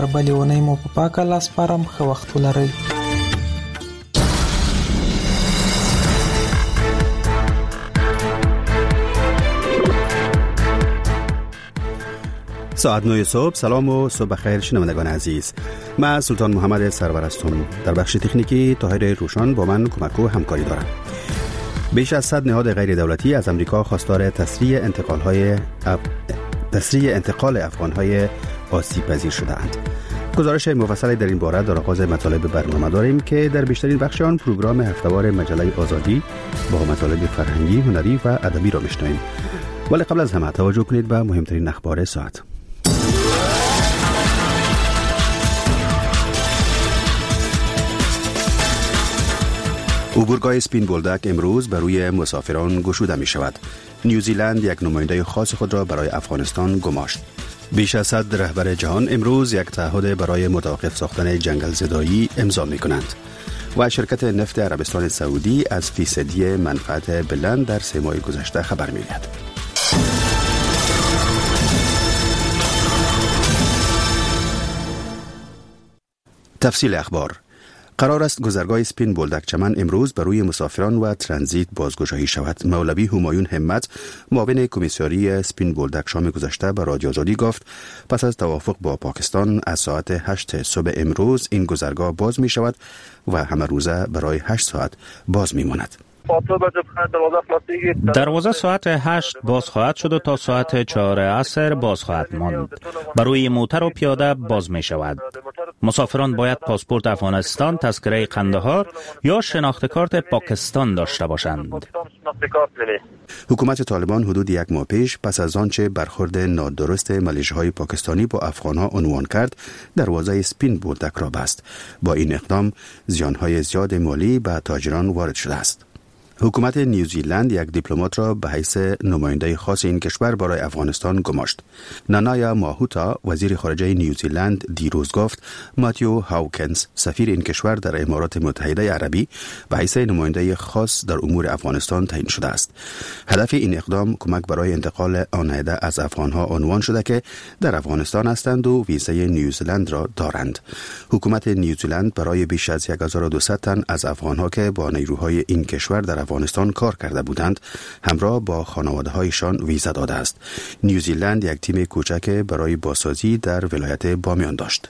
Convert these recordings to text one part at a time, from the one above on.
بلې اونۍ مو په پاکه لاس پارم. ښه وخت ولرئ. ساعت 9 صبح. سلام و صبح بخیر شنوندگان عزیز. من سلطان محمد سرور هستم. در بخش تکنیکی طاهر روشن با من کمک و همکاری دارم. بیش از 100 نهاد غیر دولتی از امریکا خواستار تسریع انتقال افغان‌های آسیب پذیر شده‌اند. گزارش مفصلی در این باره در آغاز مطالب برنامه داریم که در بیشترین بخش آن پروگرام هفته‌وار مجله آزادی با مطالب فرهنگی، هنری و ادبی را میشنویم. ولی قبل از همه توجه کنید به مهمترین اخبار ساعت. عبورگاه اسپین بولدک امروز بر روی مسافران گشوده می شود. نیوزیلند یک نماینده خاص خود را برای افغانستان گماشت. بیش از 100 رهبر جهان امروز یک تعهد برای متوقف ساختن جنگل زدایی امضا می کنند. و شرکت نفت عربستان سعودی از فیصدی منفعت بلند در 3 ماه گذشته خبر می دهد. تفصیل اخبار. قرار است گذرگاه اسپین بولدک چمن امروز بر روی مسافران و ترانزیت بازگشایی شود. مولوی همایون همت معاون کمیساری اسپین بولدک شام گذشته به رادیو آزادی گفت پس از توافق با پاکستان از ساعت 8 صبح امروز این گذرگاه باز می شود و همه روزه برای 8 ساعت باز می ماند. دروازه ساعت 8 باز خواهد شد و تا ساعت 4 عصر باز خواهد ماند. برای موتر و پیاده باز می شود. مسافران باید پاسپورت افغانستان، تذکره قندهار یا شناخت کارت پاکستان داشته باشند. حکومت طالبان حدود 1 ماه پیش پس از آنچه برخورد نادرست ملیشه‌های پاکستانی با افغان‌ها عنوان کرد، دروازه اسپین بولدک را بست. با این اقدام زیان‌های زیاد مالی به تاجران وارد شده است. حکومت نیوزیلند یک دیپلمات را به حیث نماینده خاص این کشور برای افغانستان گماشت. نانایا ماهوتا وزیر خارجه نیوزیلند دیروز گفت ماتیو هاوکنز سفیر این کشور در امارات متحده عربی به حیث نماینده خاص در امور افغانستان تعیین شده است. هدف این اقدام کمک برای انتقال آن عده از افغانها عنوان شده که در افغانستان هستند و ویزای نیوزیلند را دارند. حکومت نیوزیلند برای بیش از 1200 تن از افغانها که با نیروهای این کشور در افغانستان کار کرده بودند همراه با خانواده‌هایشان ویزا داده است. نیوزیلند یک تیم کوچک برای بازسازی در ولایت بامیان داشت.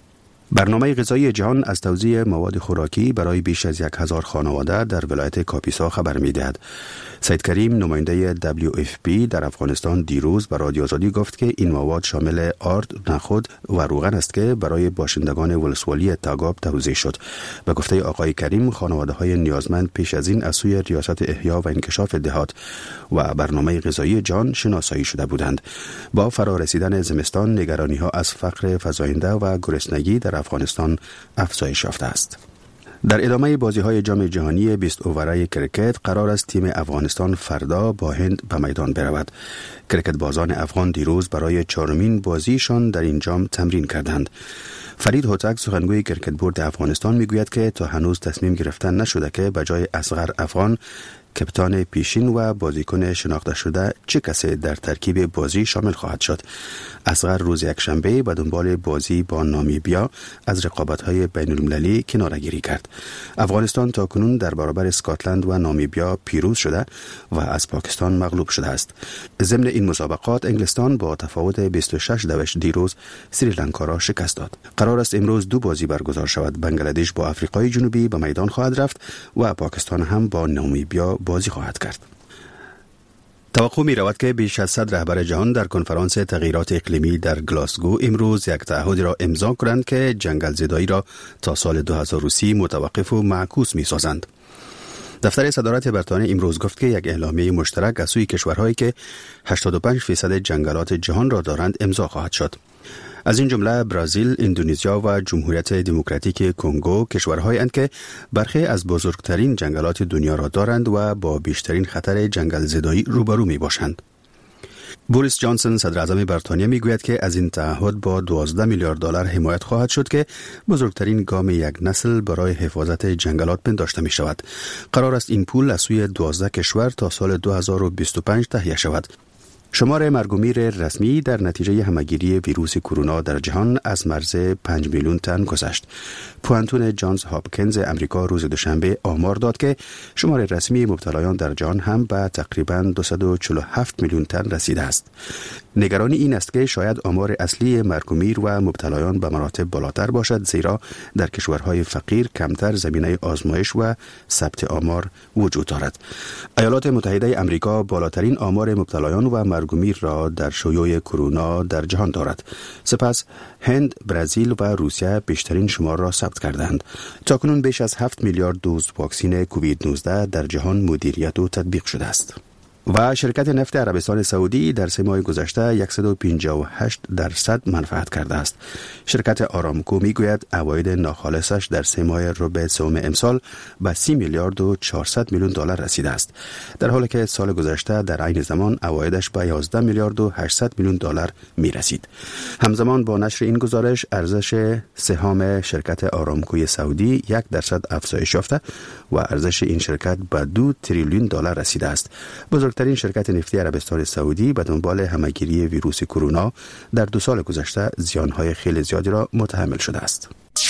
برنامه غذایی جهان از توزیع مواد خوراکی برای بیش از 1000 خانواده در ولایت کاپیسا خبر می‌دهد. سید کریم نماینده WFP در افغانستان دیروز به رادیو آزادی گفت که این مواد شامل آرد، نخود و روغن است که برای باشندگان ولسوالی تاگاب توزیع شد. به گفته آقای کریم خانواده‌های نیازمند پیش از این از سوی ریاست احیا و انکشاف دهات و برنامه غذایی جهان شناسایی شده بودند. با فرارسیدن زمستان نگرانی‌ها از فقر فزاینده و گرسنگی در افغانستان افزایش یافته است. در ادامه بازی‌های جام جهانی 20 اووره کرکت قرار است تیم افغانستان فردا با هند به میدان برود. کرکت بازان افغان دیروز برای 4مین بازیشان در این جام تمرین کردند. فرید هوتک سخنگوی کرکت بورد افغانستان میگوید که تا هنوز تصمیم گرفتن نشده که به جای اصغر افغان کپتان پیشین و بازیکن شناخته شده چه کسی در ترکیب بازی شامل خواهد شد. اصغر روز یکشنبه به دنبال بازی با نامیبیا از رقابت‌های بین‌المللی کناره‌گیری کرد. افغانستان تاکنون در برابر اسکاتلند و نامیبیا پیروز شده و از پاکستان مغلوب شده است. ضمن این مسابقات انگلستان با تفاوت 26 دیروز سریلانکا را شکست داد. قرار است امروز 2 بازی برگزار شود. بنگلادش با آفریقای جنوبی به میدان خواهد رفت و پاکستان هم با نامیبیا بازی خواهد کرد. توقع می رود که بیش از 100 رهبر جهان در کنفرانس تغییرات اقلیمی در گلاسگو امروز یک تعهد را امضا کنند که جنگل زدایی را تا سال 2030 متوقف و معکوس می سازند. دفتر صدارت بریتانیا امروز گفت که یک اعلامیه مشترک از سوی کشورهایی که 85% جنگلات جهان را دارند امضا خواهد شد. از این جمله برزیل، اندونزیا و جمهوریت دموکراتیک کنگو کشورهایی اند که برخی از بزرگترین جنگلات دنیا را دارند و با بیشترین خطر جنگل زدایی روبرو می باشند. بوریس جانسون صدر اعظم بریتانیا میگوید که از این تعهد با 12 میلیارد دلار حمایت خواهد شد که بزرگترین گام یک نسل برای حفاظت جنگلات پنداشته می شود. قرار است این پول از سوی 12 کشور تا سال 2025 تهیه شود. شمار مرگ و میر رسمی در نتیجه همهگیری ویروس کرونا در جهان از مرز 5 میلیون تن گذشت. پوانتون جانز هاپکینز امریکا روز دوشنبه آمار داد که شمار رسمی مبتلایان در جهان هم به تقریباً 247 میلیون تن رسیده است. نگرانی این است که شاید آمار اصلی مرگ و میر و مبتلایان به مراتب بالاتر باشد، زیرا در کشورهای فقیر کمتر زمینه آزمایش و ثبت آمار وجود دارد. ایالات متحده امریکا بالاترین آمار مبتلایان و مرگ و میر را در شیوع کرونا در جهان دارد. سپس هند، برزیل و روسیه بیشترین شمار را ثبت کردند. تاکنون بیش از 7 میلیارد دوز واکسن کووید 19 در جهان مدیریت و تطبیق شده است. و شرکت نفت عربستان سعودی در 3 ماه گذشته 158% منفعت کرده است. شرکت آرامکو میگوید عواید ناخالصش در 3 ماه ربع سوم امسال به 30 میلیارد و 400 میلیون دلار رسیده است، در حالی که سال گذشته در عین زمان عوایدش به 11 میلیارد و 800 میلیون دلار می رسید. همزمان با نشر این گزارش ارزش سهام شرکت آرامکوی سعودی 1% افزایش یافته و ارزش این شرکت به 2 تریلیون دلار رسیده است. بزرگترین شرکت نفتی عربستان سعودی به دنبال همهگیری ویروس کرونا در 2 سال گذشته زیانهای خیلی زیادی را متحمل شده است.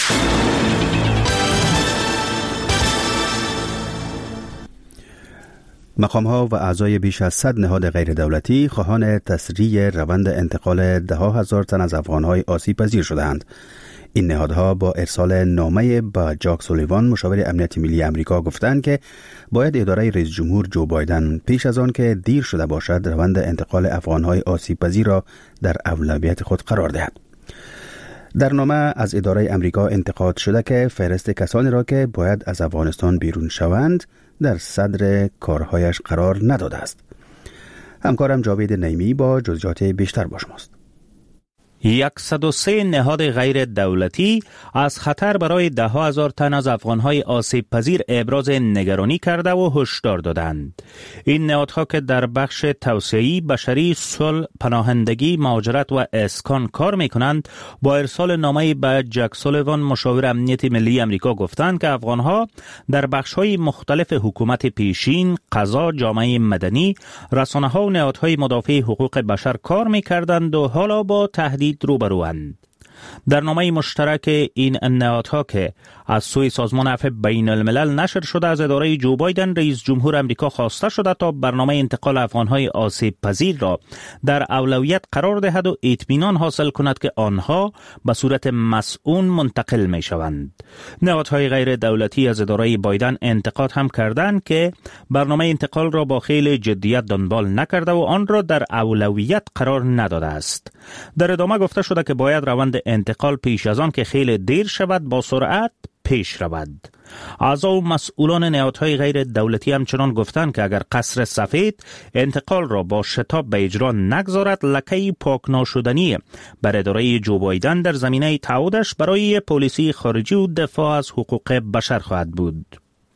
مقام‌ها و اعضای بیش از 100 نهاد غیر دولتی خواهان تسریع روند انتقال 10,000 تن از افغان‌های آسیب پذیر شدند. این نهادها با ارسال نامه به جاک سولیوان مشاور امنیت ملی امریکا گفتند که باید اداره رئیس جمهور جو بایدن پیش از آن که دیر شده باشد روند انتقال افغان‌های آسیب پذیر را در اولویت خود قرار دهد. در نامه از اداره امریکا انتقاد شده که فهرست کسانی را که باید از افغانستان بیرون شوند در صدر کارهایش قرار نداده است. همکارم جاوید نعیمی با جزئیات بیشتر با شماست. 103 نهاد غیر دولتی از خطر برای 10,000 تن از افغانهای آسیب پذیر ابراز نگرانی کرده و هشدار دادند. این نهادها که در بخش توسعه‌ای، بشری، صلح، پناهندگی، مهاجرت و اسکان کار می‌کنند، با ارسال نامه‌ای به جک سولیوان مشاور امنیت ملی امریکا گفتند که افغانها در بخش‌های مختلف حکومت پیشین، قضا، جامعه مدنی، رسانه‌ها و نهادهای مدافع حقوق بشر کار می‌کردند و حالا با تهدید روبروند. در نامه مشترک این نهادها که از سوی سازمان عفو بین الملل نشر شده از اداره جو بایدن رئیس جمهور امریکا خواسته شده تا برنامه انتقال افغانهای آسیب پذیر را در اولویت قرار دهد و اطمینان حاصل کند که آنها به صورت مسئول منتقل می شوند. نهادهای غیر دولتی از اداره بایدن انتقاد هم کردند که برنامه انتقال را با خیلی جدیت دنبال نکرده و آن را در اولویت قرار نداده است. در ادامه گفته شده که باید روند انتقال پیش از آن که خیلی دیر شود با سرعت پیش رود. اعضا و مسئولان نهادهای غیر دولتی همچنان گفتند که اگر قصر سفید انتقال را با شتاب به اجرا نگذارد، لکه پاک ناشدنی بر اداره جو بایدن در زمینه تعهدش برای پالیسی خارجی و دفاع از حقوق بشر خواهد بود.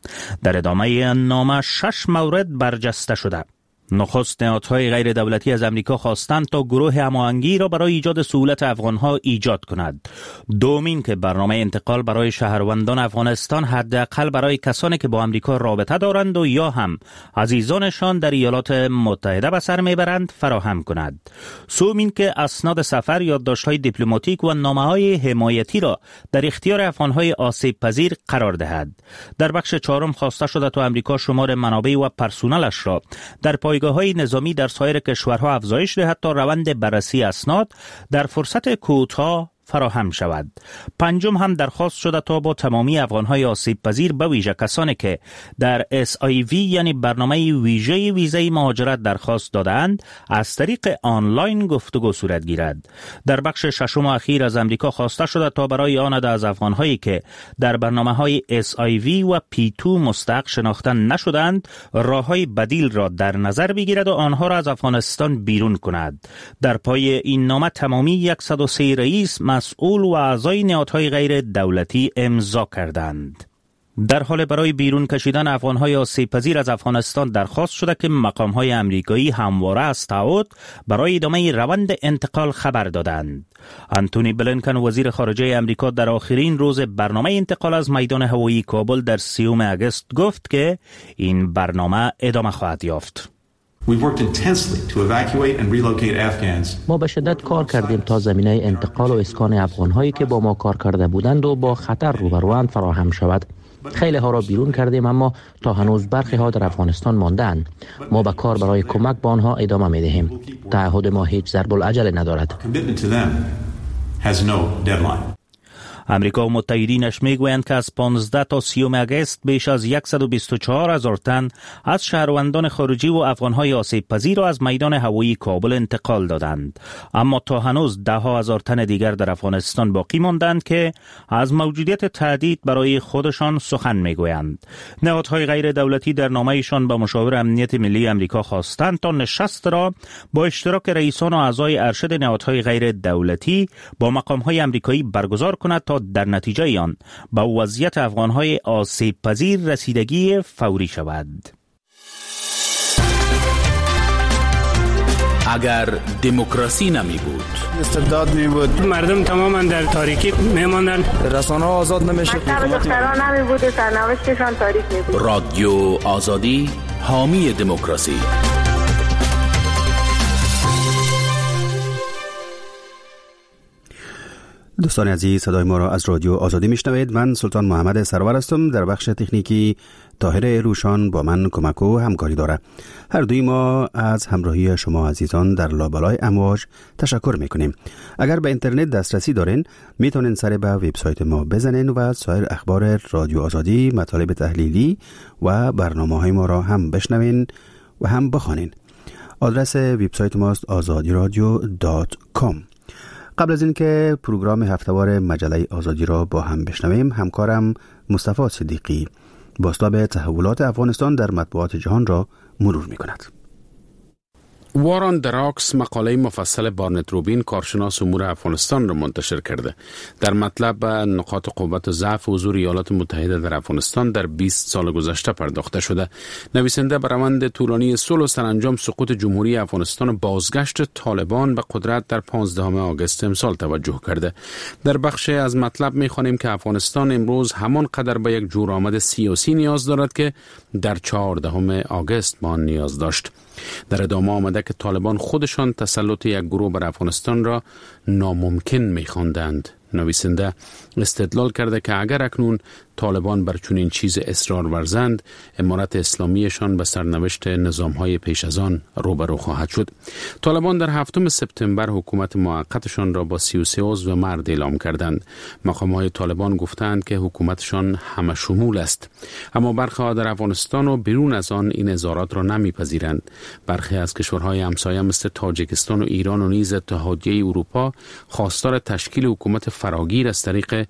در ادامه نامه 6 مورد برجسته شده. نخست نهادهای غیر دولتی از امریکا خواستند تا گروه هماهنگی را برای ایجاد سهولت افغانها ایجاد کند. دومین که برنامه انتقال برای شهروندان افغانستان حداقل برای کسانی که با امریکا رابطه دارند و یا هم عزیزانشان در ایالات متحده به سر میبرند فراهم کند. سومین که اسناد سفر، یادداشت‌های دیپلماتیک و نامه‌های حمایتی را در اختیار افغانهای آسیب پذیر قرار دهد. در بخش چهارم خواسته شده تا امریکا شمار منابع و پرسنلش را در پایگاه‌های نظامی در سایر کشورها افزایش دهد تا روند بررسی اسناد در فرصت کوتاه فراهم شود. پنجم هم درخواست شده تا با تمامی افغانهای آسیب پذیر به ویژه کسانی که در SIV یعنی برنامه ویژه ویزای مهاجرت درخواست دادند از طریق آنلاین گفتگو صورت گیرد. در بخش ششم و اخیر از امریکا خواسته شده تا برای آن عده از افغانهایی که در برنامه‌های SIV و P2 مستحق شناخته نشدند راههای بدیل را در نظر بگیرد و آنها را از افغانستان بیرون کند. در پای این نامه تمامی 103 رئیس، مسئول و اعضای نهادهای غیر دولتی امضا کردند. در حال برای بیرون کشیدن افغانهای آسیب پذیر از افغانستان درخواست شده که مقامهای امریکایی همواره از تعهد برای ادامه روند انتقال خبر دادند. انتونی بلینکن وزیر خارجه امریکا در آخرین روز برنامه انتقال از میدان هوایی کابل در 30 آگوست گفت که این برنامه ادامه خواهد یافت. ما به شدت کار کردیم تا زمینه انتقال و اسکان افغان‌هایی که با ما کار کرده بودند و با خطر روبروند فراهم شود. خیلی ها را بیرون کردیم، اما تا هنوز برخی ها در افغانستان مانده‌اند. ما به کار برای کمک به آنها ادامه می‌دهیم. تعهد ما هیچ ضرب العجله ندارد. امریکا و متحدینش میگویند که از 15 تا 30 آگوست بیش از 124,000 تن از شهروندان خارجی و افغانهای آسیب پذیر را از میدان هوایی کابل انتقال دادند. اما تا هنوز 10,000 تن دیگر در افغانستان باقی ماندند که از موجودیت تهدید برای خودشان سخن میگویند. نهادهای غیر دولتی در نامه‌شان به مشاور امنیت ملی امریکا خواستند تا نشست را با اشتراک رئیسان و اعضای ارشد نهادهای غیر دولتی با مقامهای امریکایی برگزار کند تا در نتیجه آن به وضعیت افغانهای آسیب پذیر رسیدگی فوری شود. اگر دموکراسی نمی بود، استبداد می بود، مردم تماما در تاریکی می ماندن، رسانه ها آزاد نمی شد، دختران نمی بود و سرنوشتشان تاریک می بود. رادیو آزادی حامی دموکراسی. دوستان عزیز، صدای ما را از رادیو آزادی میشنوید. من سلطان محمد سرور هستم. در بخش تکنیکی طاهر روشان با من کمک و همکاری داره. هر دوی ما از همراهی شما عزیزان در لابلای امواج تشکر میکنیم. اگر به اینترنت دسترسی دارین میتونین سر به وبسایت ما بزنین و سایر اخبار رادیو آزادی، مطالب تحلیلی و برنامه‌های ما را هم بشنوین و هم بخوانین. آدرس وبسایت ماست azadiradio.com. قبل از اینکه پروگرام هفتهوار مجله آزادی را با هم بشنویم، همکارم مصطفی صدیقی بازتاب تحولات افغانستان در مطبوعات جهان را مرور می‌کند. وارن دراکس مقاله مفصل بارنت روبین کارشناس امور افغانستان را منتشر کرده. در مطلب نقاط قوت و ضعف حضور ایالات متحده در افغانستان در 20 سال گذشته پرداخته شده. نویسنده بر روند طولانی صلح و سرانجام سقوط جمهوری افغانستان و بازگشت طالبان به قدرت در 15 آگوست امسال توجه کرده. در بخش از مطلب می‌خوانیم که افغانستان امروز همان قدر به یک جورآمد سیاسی نیاز دارد که در 14 آگوست ما نیاز داشت. در ادامه آمده که طالبان خودشان تسلط یک گروه بر افغانستان را ناممکن می‌خواندند. نویسنده استدلال کرده که اگر اکنون طالبان بر چنین چیز اصرار ورزند، امارت اسلامیشان به سرنوشت نظام‌های پیش از آن روبرو خواهد شد. طالبان در 7 سپتامبر حکومت موقتشان را با 33 عضو مرد اعلام کردند. مقام‌های طالبان گفتند که حکومتشان همه شمول است، اما برخی در افغانستان و بیرون از آن این اظهارات را نمی‌پذیرند. برخی از کشورهای همسایه مثل تاجیکستان و ایران و نیز اتحادیه اروپا خواستار تشکیل حکومت فراگیر از طریق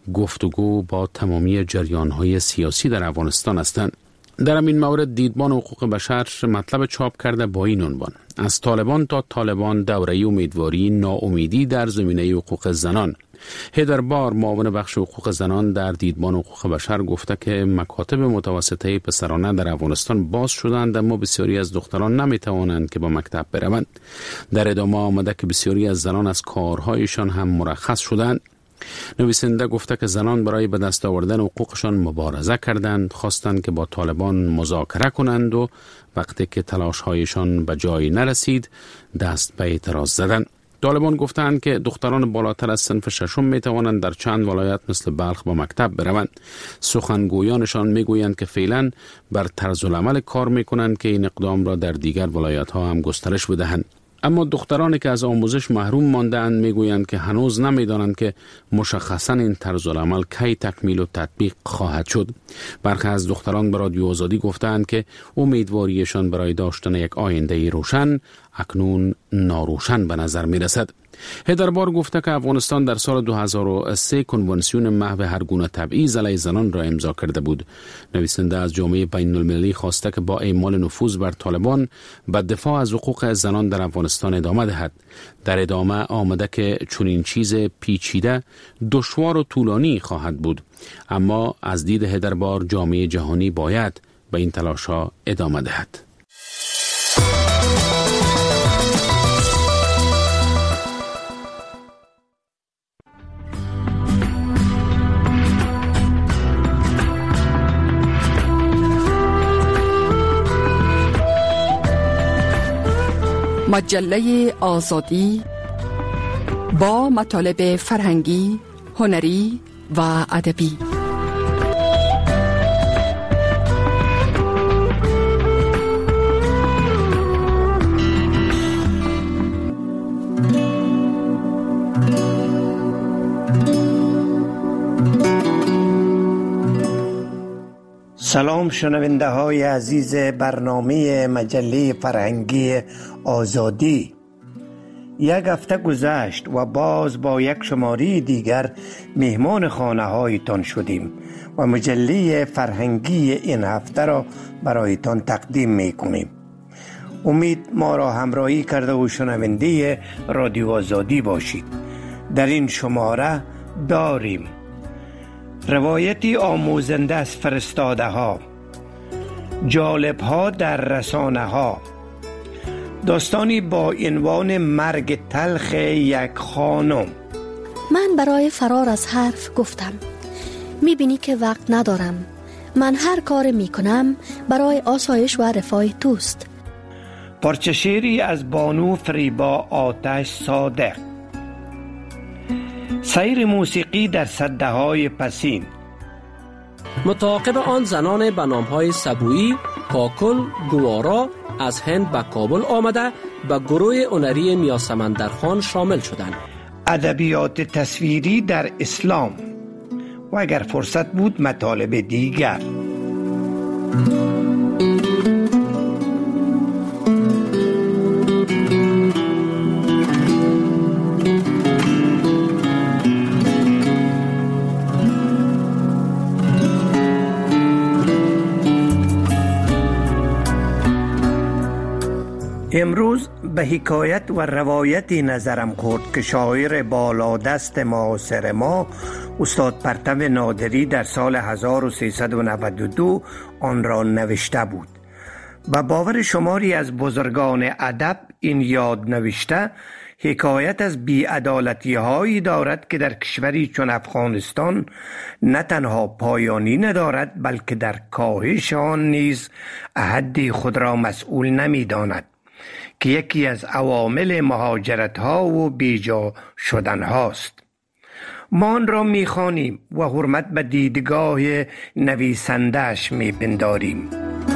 گفتگو با تمامی جریان‌های سیاسی در افغانستان هستند. در این مورد دیدبان حقوق بشر مطلب چاپ کرده با این عنوان: از طالبان تا طالبان، دوره امیدواری، ناامیدی در زمینه حقوق زنان. هیدر بار، معاون بخش حقوق زنان در دیدبان حقوق بشر، گفته که مکاتب متوسطه پسرانه در افغانستان باز شدند، اما بسیاری از دختران نمیتوانند که به مکتب بروند. در ادامه آمده که بسیاری از زنان از کارهایشان هم مرخص شدند. نویسنده گفته که زنان برای به دست آوردن حقوقشان مبارزه کردند، خواستند که با طالبان مذاکره کنند و وقتی که تلاش‌هایشان به جایی نرسید دست به اعتراض زدند. طالبان گفتند که دختران بالاتر از صنف ششم می توانند در چند ولایت مثل بلخ به مکتب بروند. سخنگویانشان می گویند که فعلا بر طرز العمل کار می کنند که این اقدام را در دیگر ولایت ها هم گسترش بدهند. اما دخترانی که از آموزش محروم مانده‌اند میگویند که هنوز نمیدانند که مشخصاً این طرز العمل کی تکمیل و تطبیق خواهد شد. برخی از دختران به رادیو آزادی گفتند که امیدواریشان برای داشتن یک آینده روشن اکنون ناروشن به نظر می رسد. هیدربار گفته که افغانستان در سال 2003 کنوانسیون محو هر گونه تبعیض علیه زنان را امضا کرده بود. نویسنده از جامعه بین المللی خواسته که با اعمال نفوذ بر طالبان به دفاع از حقوق زنان در افغانستان ادامه دهد. در ادامه آمده که چنین چیز پیچیده، دشوار و طولانی خواهد بود، اما از دید هیدربار جامعه جهانی باید به این تلاش‌ها ادامه دهد. مجله آزادی با مطالب فرهنگی، هنری و ادبی. سلام شنونده های عزیز برنامه مجله فرهنگی آزادی. یک هفته گذشت و باز با یک شماره دیگر مهمان خانه هایتان شدیم و مجله فرهنگی این هفته را برایتان تقدیم می کنیم. امید ما را همراهی کرده و شنونده رادیو آزادی باشید. در این شماره داریم روایتی آموزنده از فرستاده ها، جالب ها در رسانه ها، داستانی با عنوان مرگ تلخ یک خانم. من برای فرار از حرف گفتم میبینی که وقت ندارم. من هر کار میکنم برای آسایش و رفاه توست. پارچه شعری از بانو فریبا آتش صادق. سیر موسیقی در سده های پسین. متعاقب آن زنان به نام‌های سبویی، کاکل، گوارا از هند به کابل آمده به گروه هنری میاسمندرخان شامل شدند. ادبیات تصویری در اسلام و اگر فرصت بود مطالب دیگر. امروز به حکایت و روایتی نظرم خورد که شاعر بالادست معاصر ما استاد پرتو نادری در سال 1392 آن را نوشته بود. و باور شماری از بزرگان ادب این یاد نوشته حکایت از بی‌عدالتی هایی دارد که در کشوری چون افغانستان نه تنها پایانی ندارد بلکه در کاهش آن نیز احدی خود را مسئول نمی داند که یکی از عوامل مهاجرت ها و بیجا شدن هاست. ما آن را می خوانیم و حرمت به دیدگاه نویسنده‌اش می پنداریم.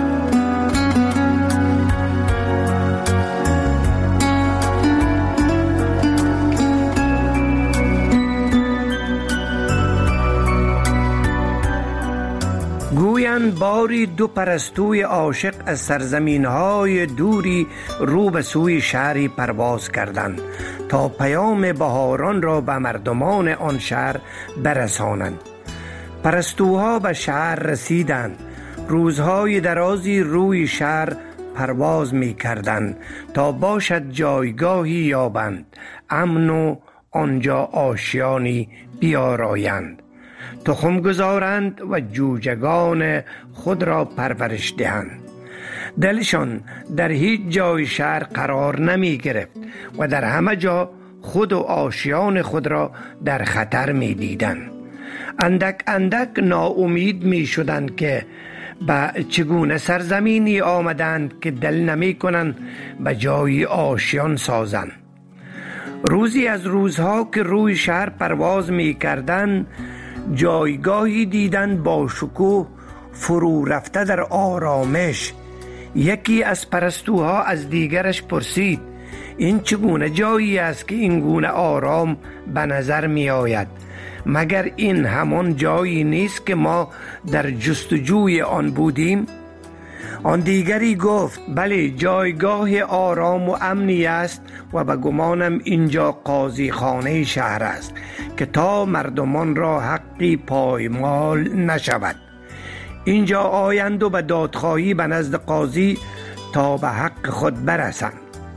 گویند باری دو پرستوی عاشق از سرزمین‌های دوری رو به سوی شهری پرواز کردند تا پیام بهاران را به مردمان آن شهر برسانند. پرستوها به شهر رسیدند. روزهای درازی روی شهر پرواز می کردند تا باشد جایگاهی یابند، امن و آنجا آشیانی بیارایند، تخم گذارند و جوجگان خود را پرورش دهند. دلشان در هیچ جای شهر قرار نمی گرفت و در همه جا خود و آشیان خود را در خطر می دیدند. اندک اندک ناامید می شدند که به چگونه سرزمینی آمدند که دل نمی کنند به جای آشیان سازند. روزی از روزها که روی شهر پرواز می کردند جایگاهی دیدند با شکوه فرو رفته در آرامش. یکی از پرستوها از دیگرش پرسید این چگونه جایی است که این گونه آرام به نظر می آید؟ مگر این همان جایی نیست که ما در جستجوی آن بودیم؟ آن دیگری گفت بله، جایگاه آرام و امنی است و به گمانم اینجا قاضی خانه شهر است که تا مردمان را حقی پایمال نشود اینجا آیند و به دادخواهی به نزد قاضی تا به حق خود برسند.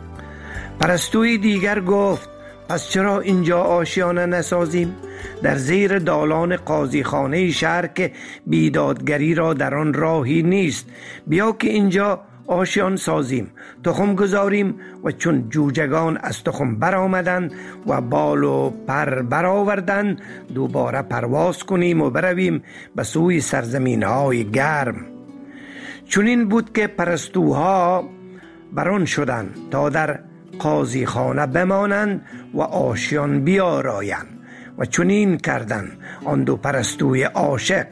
پرستوی دیگر گفت پس چرا اینجا آشیانه نسازیم؟ در زیر دالان قاضی خانه شهر که بیدادگری را در آن راهی نیست. بیا که اینجا آشیان سازیم، تخم گذاریم و چون جوجگان از تخم برآمدند و بال و پر برآوردند دوباره پرواز کنیم و برویم به سوی سرزمین‌های گرم. چون این بود که پرستوها بران شدند تا در قاضی خانه بمانند و آشیان بیارایند. و چنین کردند آن دو پرستوی عاشق.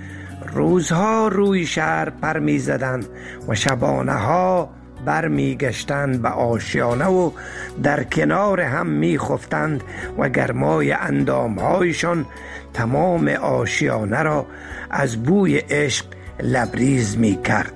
روزها روی شهر پر می زدند و شبانه ها بر می گشتند به آشیانه و در کنار هم می خفتند و گرمای اندامهایشان تمام آشیانه را از بوی عشق لبریز می کرد.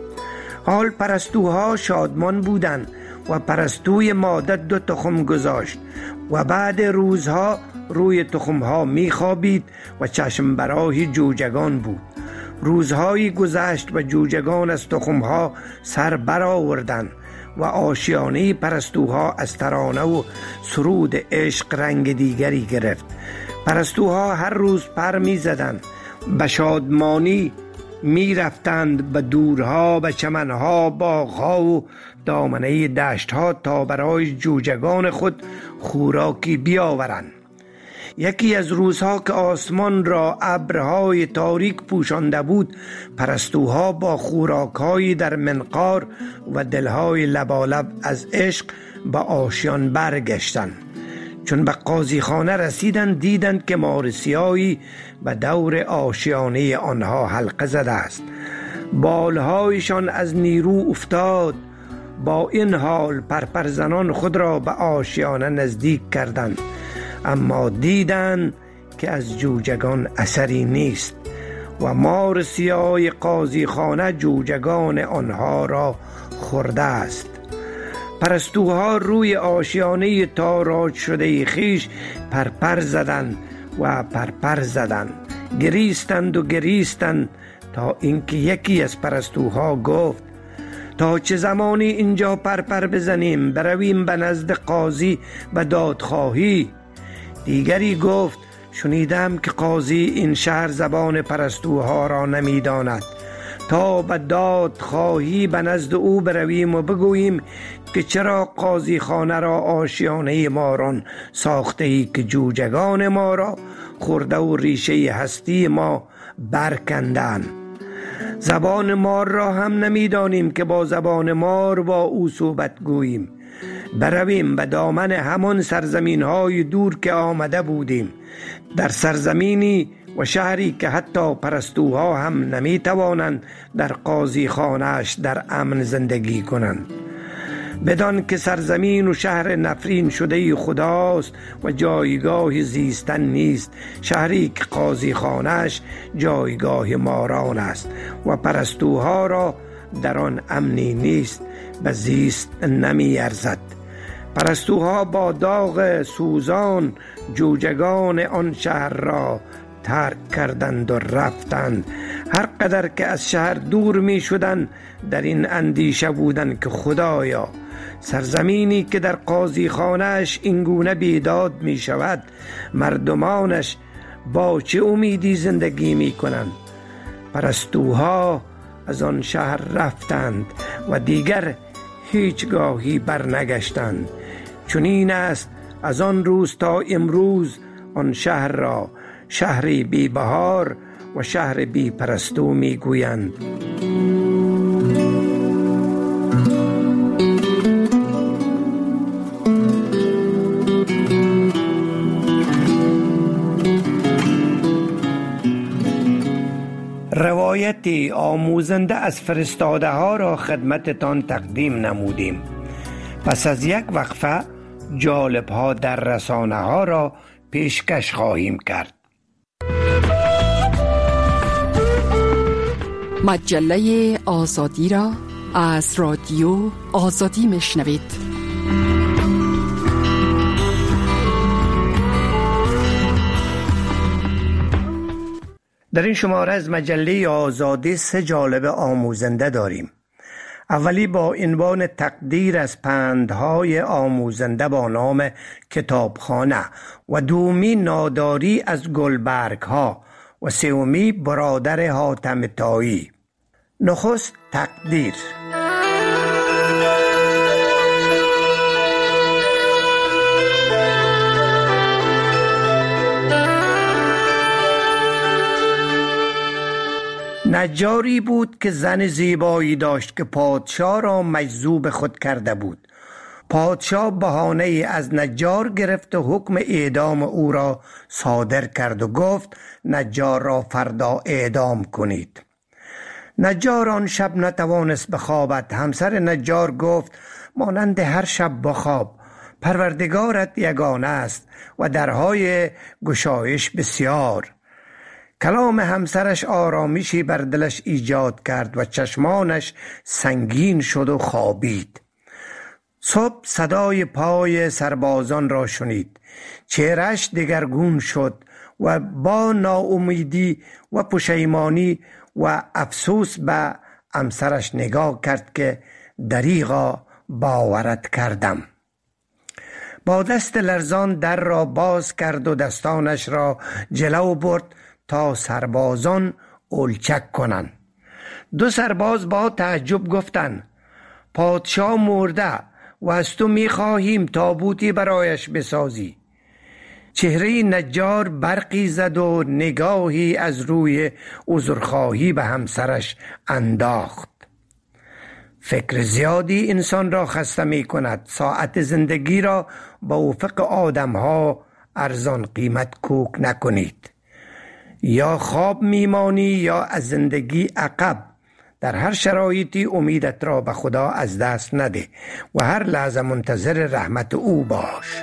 حال پرستوها شادمان بودند و پرستوی ماده 2 تخم گذاشت و بعد روزها روی تخمها می خوابید و چشم برای جوجگان بود. روزهایی گذشت و جوجگان از تخمها سر برآوردند و آشیانه پرستوها از ترانه و سرود عشق رنگ دیگری گرفت. پرستوها هر روز پر می زدند، به شادمانی می رفتند به دورها، به چمنها، باغها و دامنه دشتها تا برای جوجگان خود خوراکی بیاورند. یکی از روزها که آسمان را ابرهای تاریک پوشانده بود، پرستوها با خوراک‌های در منقار و دلهای لبالب از عشق به آشیان برگشتند. چون به قاضی خانه رسیدند دیدند که مارسیایی به دور آشیانه آنها حلقه زده است. بالهایشان از نیرو افتاد. با این حال پرپرزنان خود را به آشیانه نزدیک کردند، اما دیدند که از جوجگان اثری نیست و مار سیاه قاضی خانه جوجگان آنها را خورده است. پرستوها روی آشیانه تاراج شده خیش پرپر زدند و پرپر زدند، گریستند و گریستند تا اینکه یکی از پرستوها گفت تا چه زمانی اینجا پرپر بزنیم؟ برویم به نزد قاضی به دادخواهی. دیگری گفت شنیدم که قاضی این شهر زبان پرستوها را نمیداند، تا به دادخواهی به نزد او برویم و بگوییم که چرا قاضی خانه را آشیانه ماران ساخته ای که جوجگان ما را خورده و ریشه هستی ما برکندن. زبان مار را هم نمیدانیم که با زبان مار با او صحبت گوییم. برویم به دامن همان سرزمین های دور که آمده بودیم، در سرزمینی و شهری که حتی پرستوها هم نمی توانند در قاضی خانه‌اش در امن زندگی کنند. بدان که سرزمین و شهر نفرین شده خداست و جایگاه زیستن نیست، شهری که قاضی خانه‌اش جایگاه ماران است و پرستوها را در آن امنی نیست، به زیست نمی ارزد. پرستوها با داغ سوزان جوجگان آن شهر را ترک کردند و رفتند. هر قدر که از شهر دور می شدند در این اندیشه بودند که خدایا، سرزمینی که در قاضی خانه‌اش اینگونه بیداد می شود، مردمانش با چه امیدی زندگی می کنند؟ پرستوها از آن شهر رفتند و دیگر هیچگاهی برنگشتند. چنین است از آن روز تا امروز آن شهر را شهری بی بهار و شهر بی پرستو می گویند. روایتی آموزنده از فرستاده ها را خدمتتان تقدیم نمودیم. پس از یک وقفه جالب ها در رسانه ها را پیشکش خواهیم کرد. مجله آزادی را از رادیو آزادی میشنوید. در این شماره از مجله آزادی 3 جالب آموزنده داریم. اولی با عنوان تقدیر از پندهای آموزنده با نام کتابخانه و دومی ناداری از گلبرگ ها و سومی برادر حاتم طایی. نخست تقدیر. نجاری بود که زن زیبایی داشت که پادشاه را مجذوب خود کرده بود. پادشاه بهانه از نجار گرفت و حکم اعدام او را صادر کرد و گفت نجار را فردا اعدام کنید. نجار آن شب نتوانست بخوابد. همسر نجار گفت مانند هر شب بخواب، پروردگارت یگانه است و درهای گشایش بسیار. کلام همسرش آرامشی بر دلش ایجاد کرد و چشمانش سنگین شد و خوابید. صبح صدای پای سربازان را شنید. چهرهش دگرگون شد و با ناامیدی و پشیمانی و افسوس به همسرش نگاه کرد که دریغا باورت کردم. با دست لرزان در را باز کرد و دستانش را جلو برد تا سربازان اولچک کنند. 2 سرباز با تعجب گفتند پادشاه مرده و از تو می‌خواهیم تابوتی برایش بسازی. چهره نجار برقی زد و نگاهی از روی عذرخواهی به همسرش انداخت. فکر زیادی انسان را خسته می کند. ساعت زندگی را با افق آدم‌ها ارزان قیمت کوک نکنید. یا خواب میمانی یا از زندگی عقب. در هر شرایطی امیدت را به خدا از دست نده و هر لحظه منتظر رحمت او باش.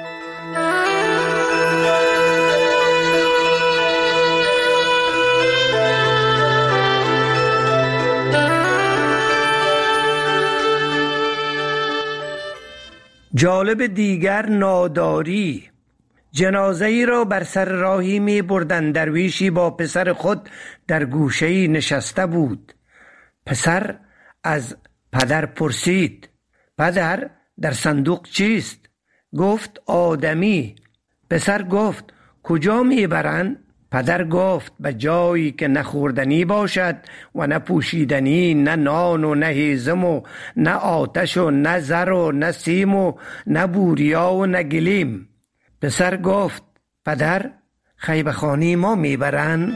جالب دیگر ناداری. جنازه ای را بر سر راهی می بردند. درویشی با پسر خود در گوشه‌ای نشسته بود. پسر از پدر پرسید پدر در صندوق چیست؟ گفت آدمی. پسر گفت کجا می برند؟ پدر گفت به جایی که نه خوردنی باشد و نه پوشیدنی، نه نان و نه هیزم و نه آتش و نه زر و نه سیم و نه بوریا و نه گلیم. پسر گفت پدر خیبه خانی ما میبرن؟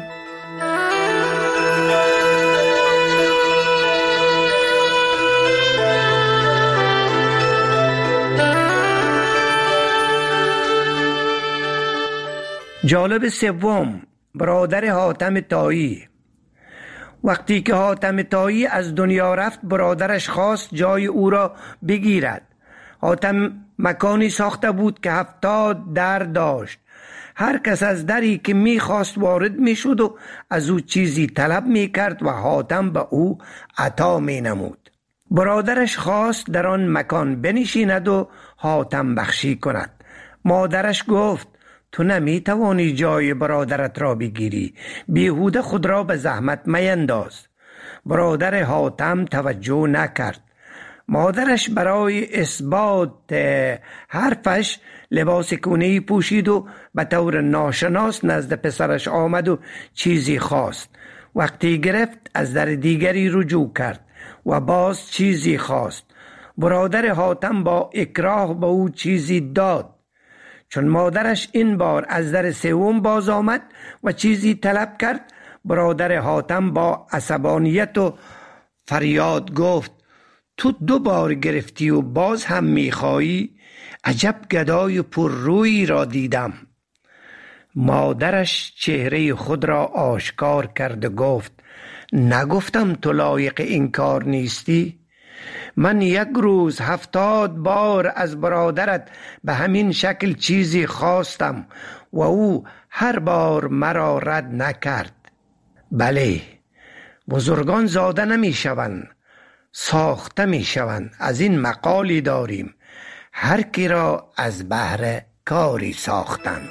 جالب سوم، برادر حاتم طایی. وقتی که حاتم طایی از دنیا رفت برادرش خواست جای او را بگیرد. حاتم مکانی ساخته بود که 70 در داشت. هر کس از دری که میخواست وارد میشد و از او چیزی طلب میکرد و حاتم به او عطا مینمود. برادرش خواست در آن مکان بنشیند و حاتم بخشی کند. مادرش گفت تو نمیتوانی جای برادرت را بگیری، بیهوده خود را به زحمت مینداز. برادر حاتم توجه نکرد. مادرش برای اثبات حرفش لباس کونه‌ای پوشید و به طور ناشناس نزد پسرش آمد و چیزی خواست. وقتی گرفت از در دیگری رجوع کرد و باز چیزی خواست. برادر حاتم با اکراه به او چیزی داد. چون مادرش این بار از در سوم باز آمد و چیزی طلب کرد، برادر حاتم با عصبانیت و فریاد گفت تو 2 بار گرفتی و باز هم میخوایی؟ عجب گدای پر روی را دیدم. مادرش چهره خود را آشکار کرد و گفت نگفتم تو لایق این کار نیستی؟ من 1 روز 70 بار از برادرت به همین شکل چیزی خواستم و او هر بار مرا رد نکرد. بله، بزرگان زاده نمی شوند، ساخته می شوند. از این مقالی داریم هر کی را از بهر کاری ساختند.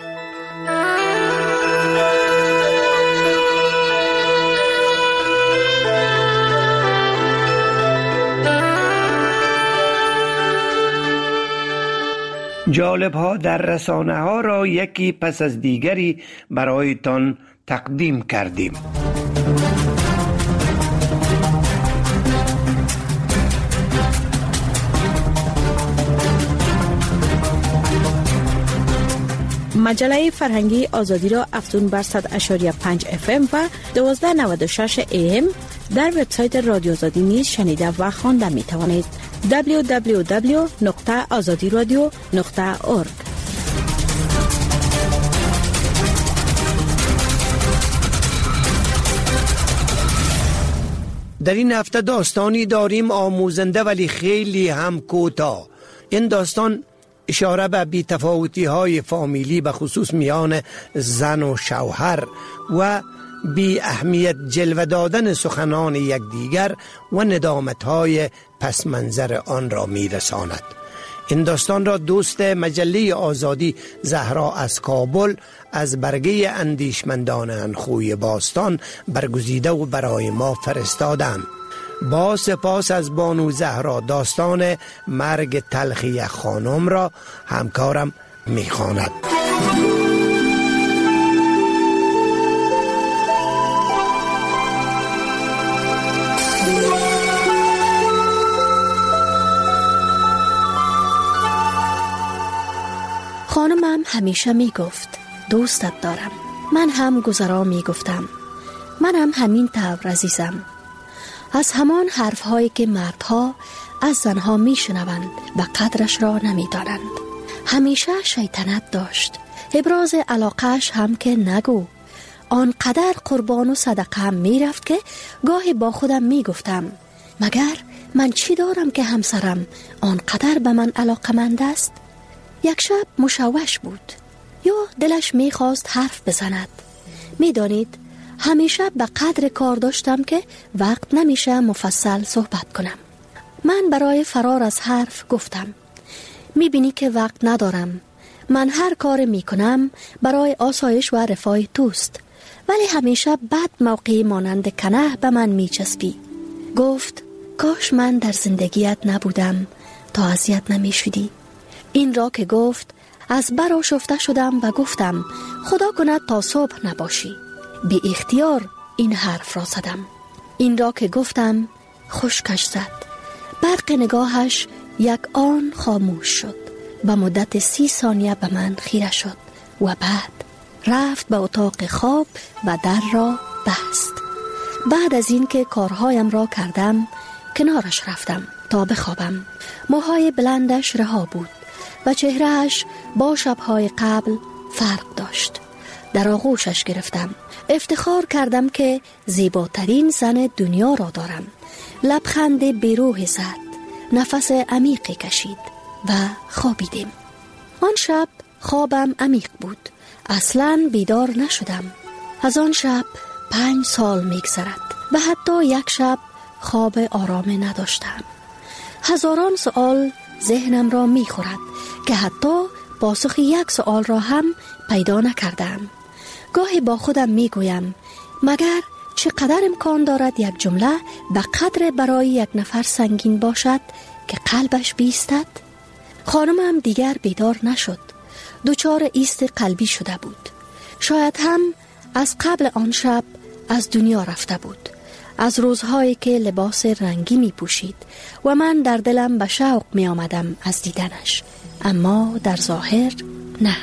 جالب ها در رسانه ها را یکی پس از دیگری برایتان تقدیم کردیم. مجله فرهنگی آزادی را افتون بر 100.5 FM و 1296 AM در وبسایت رادیو آزادی نیز شنیده و خوانده می توانید. www.azadiradio.org. در این هفته داستانی داریم آموزنده ولی خیلی هم کوتاه. این داستان اشاره به بی‌تفاوتی های فامیلی به خصوص میان زن و شوهر و بی اهمیت جلوه دادن سخنان یکدیگر و ندامت های پس منظر آن را میرساند. این داستان را دوست مجله آزادی زهرا از کابل از برگه اندیشمندان انخوی باستان برگزیده و برای ما فرستادند. با سپاس از بانو زهرا داستان مرگ تلخی خانم را همکارم میخواند. خانمم همیشه می گفت دوستت دارم. من هم گذرا می گفتم منم همین طور عزیزم. از همان حرفهایی که مردها از زنها می شنوند و قدرش را نمی دانند. همیشه شیطنت داشت. ابراز علاقهش هم که نگو. آنقدر قربان و صدقه هم می رفت که گاهی با خودم می گفتم مگر من چی دارم که همسرم آنقدر به من علاقمند است؟ یک شب مشوش بود یا دلش می خواست حرف بزند. می دانید همیشه به قدر کار داشتم که وقت نمیشه مفصل صحبت کنم. من برای فرار از حرف گفتم می بینی که وقت ندارم. من هر کار می کنم برای آسایش و رفاه توست، ولی همیشه بد موقعی مانند کنه به من می چسبی. گفت کاش من در زندگیت نبودم تا اذیت نمی شدی. این را که گفت از بر آشفته شدم و گفتم خدا کند تا صبح نباشی. بی اختیار این حرف را زدم. این را که گفتم خشکش زد. برق نگاهش یک آن خاموش شد. به مدت 30 ثانیه به من خیره شد و بعد رفت به اتاق خواب و در را بست. بعد از این که کارهایم را کردم کنارش رفتم تا بخوابم. موهای بلندش رها بود و چهرهش با شبهای قبل فرق داشت. در آغوشش گرفتم. افتخار کردم که زیباترین زن دنیا را دارم. لبخند بیروح زد. نفس عمیقی کشید و خوابیدیم. آن شب خوابم عمیق بود. اصلاً بیدار نشدم. از آن شب 5 سال میگذرد و حتی یک شب خواب آرام نداشتم. هزاران سوال ذهنم را میخورد که حتی پاسخ یک سوال را هم پیدا نکردم. گاهی با خودم میگویم مگر چقدر امکان دارد یک جمله به قدر برای یک نفر سنگین باشد که قلبش بیستد؟ خانمم دیگر بیدار نشد. دچار ایست قلبی شده بود. شاید هم از قبل آن شب از دنیا رفته بود. از روزهایی که لباس رنگی می پوشید و من در دلم به شوق می آمدم از دیدنش، اما در ظاهر نه.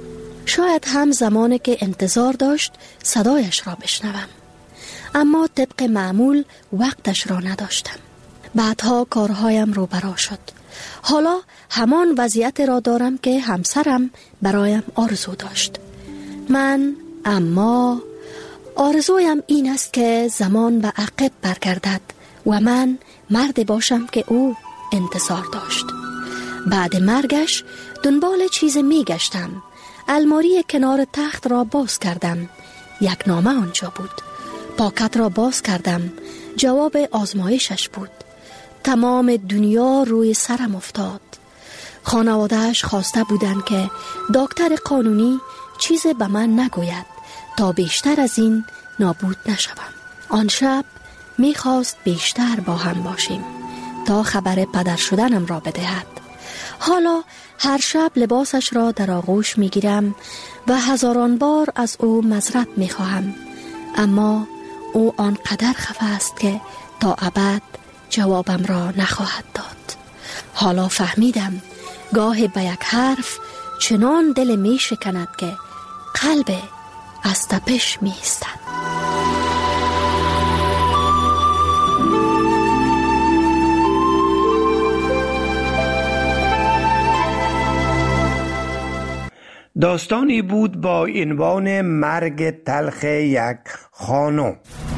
شاید هم زمانی که انتظار داشت صدایش را بشنوم، اما طبق معمول وقتش را نداشتم. بعدها کارهایم روبرا شد. حالا همان وضعیت را دارم که همسرم برایم آرزو داشت. اما آرزویم این است که زمان به عقب برگردد و من مرد باشم که او انتظار داشت. بعد مرگش دنبال چیز می گشتم. الماری کنار تخت را باز کردم. یک نامه آنجا بود. پاکت را باز کردم. جواب آزمایشش بود. تمام دنیا روی سرم افتاد. خانواده‌اش خواسته بودند که دکتر قانونی چیز به من نگوید تا بیشتر از این نابود نشوم. آن شب میخواست بیشتر با هم باشیم تا خبر پدر شدنم را بدهد. حالا هر شب لباسش را در آغوش میگیرم و هزاران بار از او معذرت میخواهم، اما او آنقدر خفه است که تا ابد جوابم را نخواهد داد. حالا فهمیدم گاه به یک حرف چنان دل می شکند که قلب از تپش می ایستد. داستانی بود با عنوان مرگ تلخ یک خانم.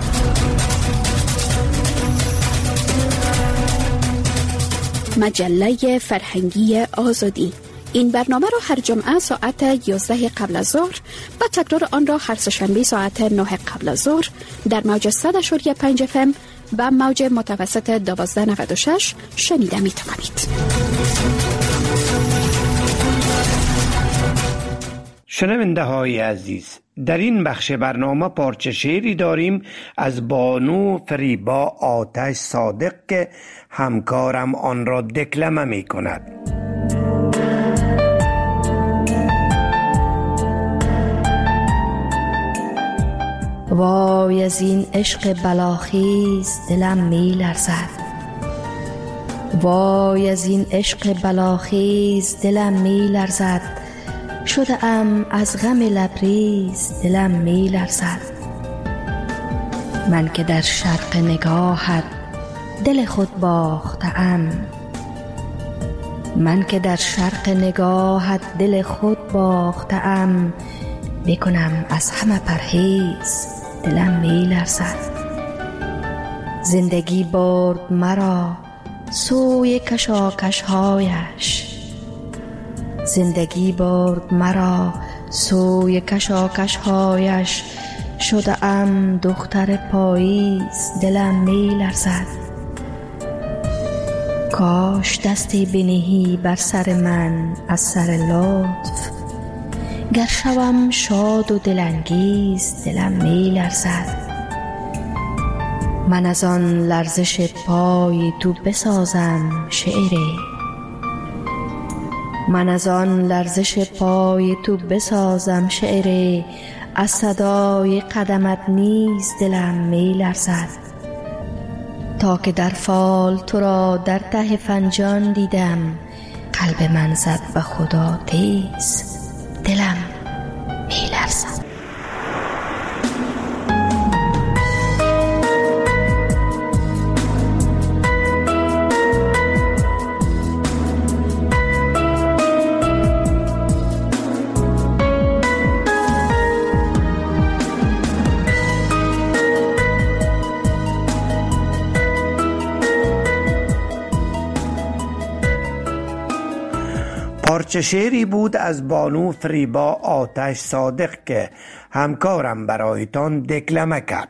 مجله فرهنگی آزادی. این برنامه را هر جمعه ساعت 11 قبل از ظهر و تکرار آن را هر سه‌شنبه ساعت 9 قبل از ظهر در موج 100.5 FM و موج متوسط 1296 شنیده می توانید. شنونده های عزیز، در این بخش برنامه پارچه شعری داریم از بانو فریبا آتش صادق که همکارم آن را دکلمه می کند. وای از این عشق بلاخیز دلم می لرزد، وای از این عشق بلاخیز دلم می لرزد، شده ام از غم لبریز دلم می لرزد. من که در شرق نگاهت دل خود باختم، من که در شرق نگاهت دل خود باختم، بکنم از همه پرهیز دلم می لرزد. زندگی برد مرا سوی کشاکش‌هایش، زندگی برد مرا سوی کشاکش‌هایش، شده ام دختر پاییز دلم می لرزد. کاش دستی بنهی بر سر من از سر لطف، گر شوم شاد و دلانگیز دلم می لرزد. من از آن لرزش پای تو بسازم شعری، من از آن لرزش پای تو بسازم شعری، از صدای قدمت نیز دلم می لرزد. تا که در فال تو را در ته فنجان دیدم، قلب من زد به خدا تیز دلم می لرزد. پارچه شعری بود از بانو فریبا آتش صادق که همکارم برایتان دکلمه کرد.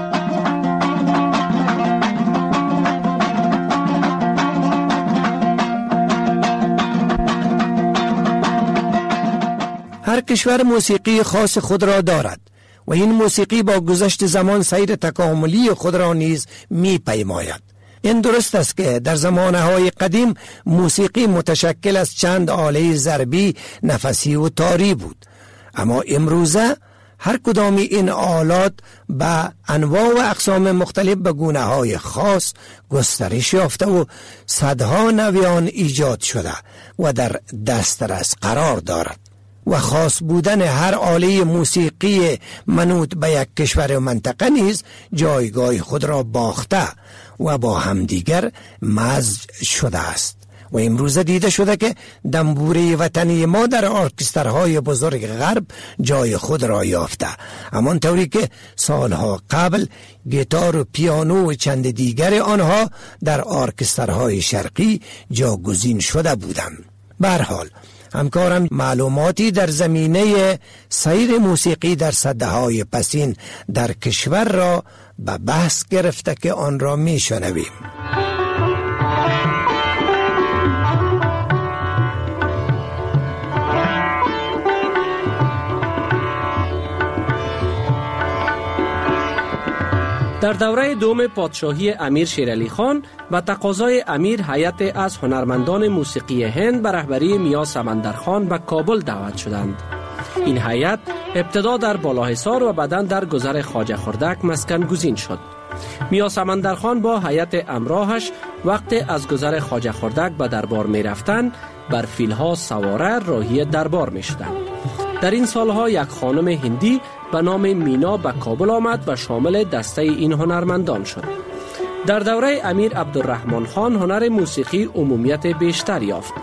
هر کشور موسیقی خاص خود را دارد و این موسیقی با گذشت زمان سیر تکاملی خود را نیز می پیماید. این درست است که در زمانهای قدیم موسیقی متشکل از چند آله ضربی، نفسی و تاری بود، اما امروزه هر کدام این آلات به انواع و اقسام مختلف به گونه‌های خاص گسترش یافته و صدها نویان ایجاد شده و در دسترس قرار دارد و خاص بودن هر آله موسیقی منوط به یک کشور و منطقه نیز جایگاه خود را باخته و با همدیگر مزج شده است و امروز دیده شده که دنبوره وطنی ما در ارکسترهای بزرگ غرب جای خود را یافته، همان طوری که سالها قبل گیتار و پیانو و چند دیگر آنها در ارکسترهای شرقی جاگزین شده بودند. به هر حال همکارم معلوماتی در زمینه سیر موسیقی در سده‌های پسین در کشور را به بحث گرفته که آن را می شنویم. در دوره دوم پادشاهی امیر شیرعلی خان و تقاضای امیر، هیئت از هنرمندان موسیقی هند به رهبری میا سمندرخان به کابل دعوت شدند. این هیئت ابتدا در بالاحصار و بعداً در گذر خواجه خردک مسکن گزین شد. میا سمندرخان با هیئت همراهش وقت از گذر خواجه خردک به دربار می رفتند، بر فیلها سواره راهی دربار می شدند. در این سالها یک خانم هندی به نام مینا به کابل آمد و شامل دسته این هنرمندان شد. در دوره امیر عبدالرحمن خان هنر موسیقی عمومیت بیشتر یافت.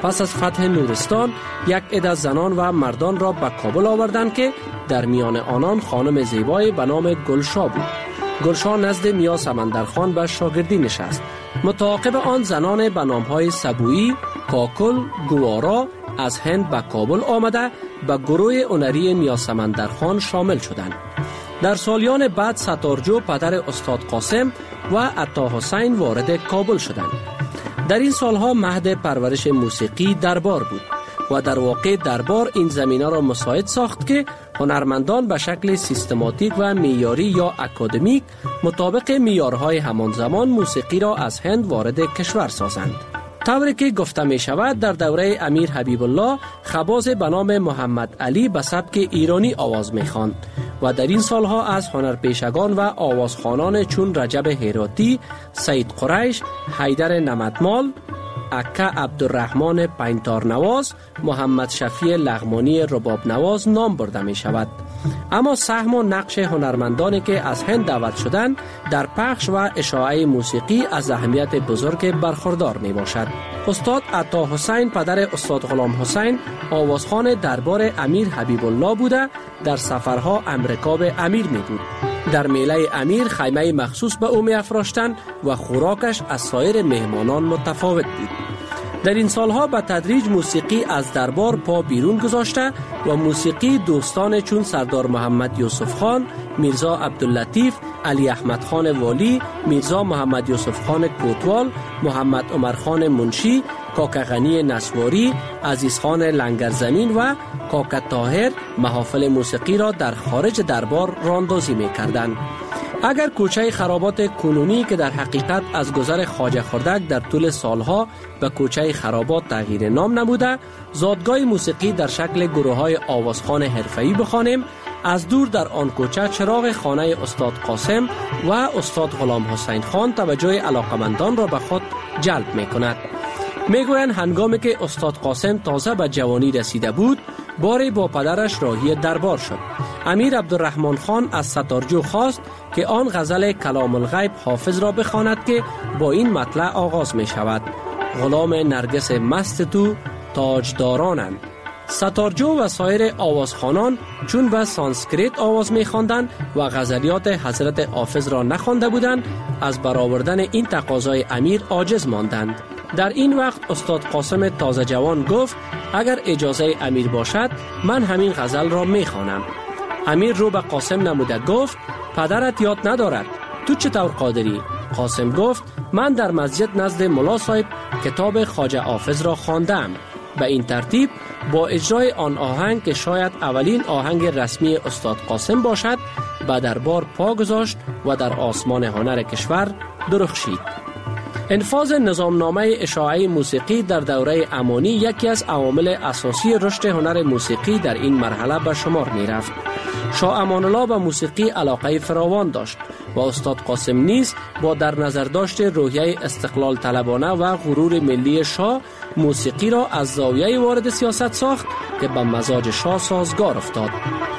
پس از فتح نورستان یک عده زنان و مردان را به کابل آوردند که در میان آنان خانم زیبای به نام گلشا بود. گلشا نزد میا سمندرخان به شاگردی نشست. متعاقب آن زنان به نامهای سبویی، کاکل، گوارا از هند به کابل آمده به گروه هنری میا سمندرخان شامل شدند. در سالیان بعد ستارجو پدر استاد قاسم و عطا حسین وارد کابل شدند. در این سالها مهد پرورش موسیقی دربار بود و در واقع دربار این زمینه را مساعد ساخت که هنرمندان به شکل سیستماتیک و معیاری یا اکادمیک مطابق معیارهای همان زمان موسیقی را از هند وارد کشور سازند. طوری که گفته می شود در دوره امیر حبیب الله خباز به نام محمد علی به سبک ایرانی آواز می خواند و در این سالها از هنرپیشگان و آوازخوانان چون رجب هراتی، سید قریش، حیدر نمدمال، اکا عبدالرحمن پینتار نواز، محمد شفیع لغمانی رباب نواز نام برده می شود. اما سهم و نقش هنرمندانی که از هند دعوت شدند در پخش و اشاعه موسیقی از اهمیت بزرگ برخوردار می باشد. استاد عطا حسین پدر استاد غلام حسین آوازخوان دربار امیر حبیب الله بوده در سفرها امریکا به امیر می بود. در میله امیر خیمه مخصوص به او می افراشتند و خوراکش از سایر مهمانان متفاوت بود. در این سالها به تدریج موسیقی از دربار پا بیرون گذاشته و موسیقی دوستان چون سردار محمد یوسف خان، میرزا عبداللطیف، علی احمد خان والی، میرزا محمد یوسف خان کوتوال، محمد عمر خان منشی، کاکا غنی نسواری، عزیز خان لنگرزمین و کاکا طاهر محافل موسیقی را در خارج دربار راندازی می کردند. اگر کوچه خرابات کنونی که در حقیقت از گذر خواجه خردک در طول سالها به کوچه خرابات تغییر نام نموده، زادگاه موسیقی در شکل گروه‌های آوازخوان حرفه‌ای بخوانیم، از دور در آن کوچه چراغ خانه استاد قاسم و استاد غلام حسین خان توجه علاقمندان را به خود جلب می کند. میگویند هنگامی که استاد قاسم تازه به جوانی رسیده بود، باری با پدرش راهی دربار شد. امیر عبدالرحمن خان از ستارجو خواست که آن غزل کلام الغیب حافظ را بخواند که با این مطلع آغاز می شود: غلام نرگس مست تو تاجدارانند. ستارجو و سایر آوازخوانان چون به سانسکریت آواز می خواندند و غزلیات حضرت حافظ را نخوانده بودند، از برآوردن این تقاضای امیر عاجز ماندند. در این وقت استاد قاسم تازه جوان گفت اگر اجازه امیر باشد من همین غزل را می خوانم. امیر رو به قاسم نموده گفت پدرت یاد ندارد، تو چطور قادری؟ قاسم گفت من در مسجد نزد ملا صاحب کتاب خواجه حافظ را خواندم. به این ترتیب با اجرای آن آهنگ که شاید اولین آهنگ رسمی استاد قاسم باشد به دربار پا گذاشت و در آسمان هنر کشور درخشید. انفاذ نظامنامه اشاعه موسیقی در دوره امانی یکی از عوامل اساسی رشد هنر موسیقی در این مرحله به شمار می رفت. شاه امان الله به موسیقی علاقه فراوان داشت و استاد قاسم نیز با در نظر داشت روحیه استقلال طلبانه و غرور ملی شاه موسیقی را از زاویه وارد سیاست ساخت که به مزاج شاه سازگار افتاد.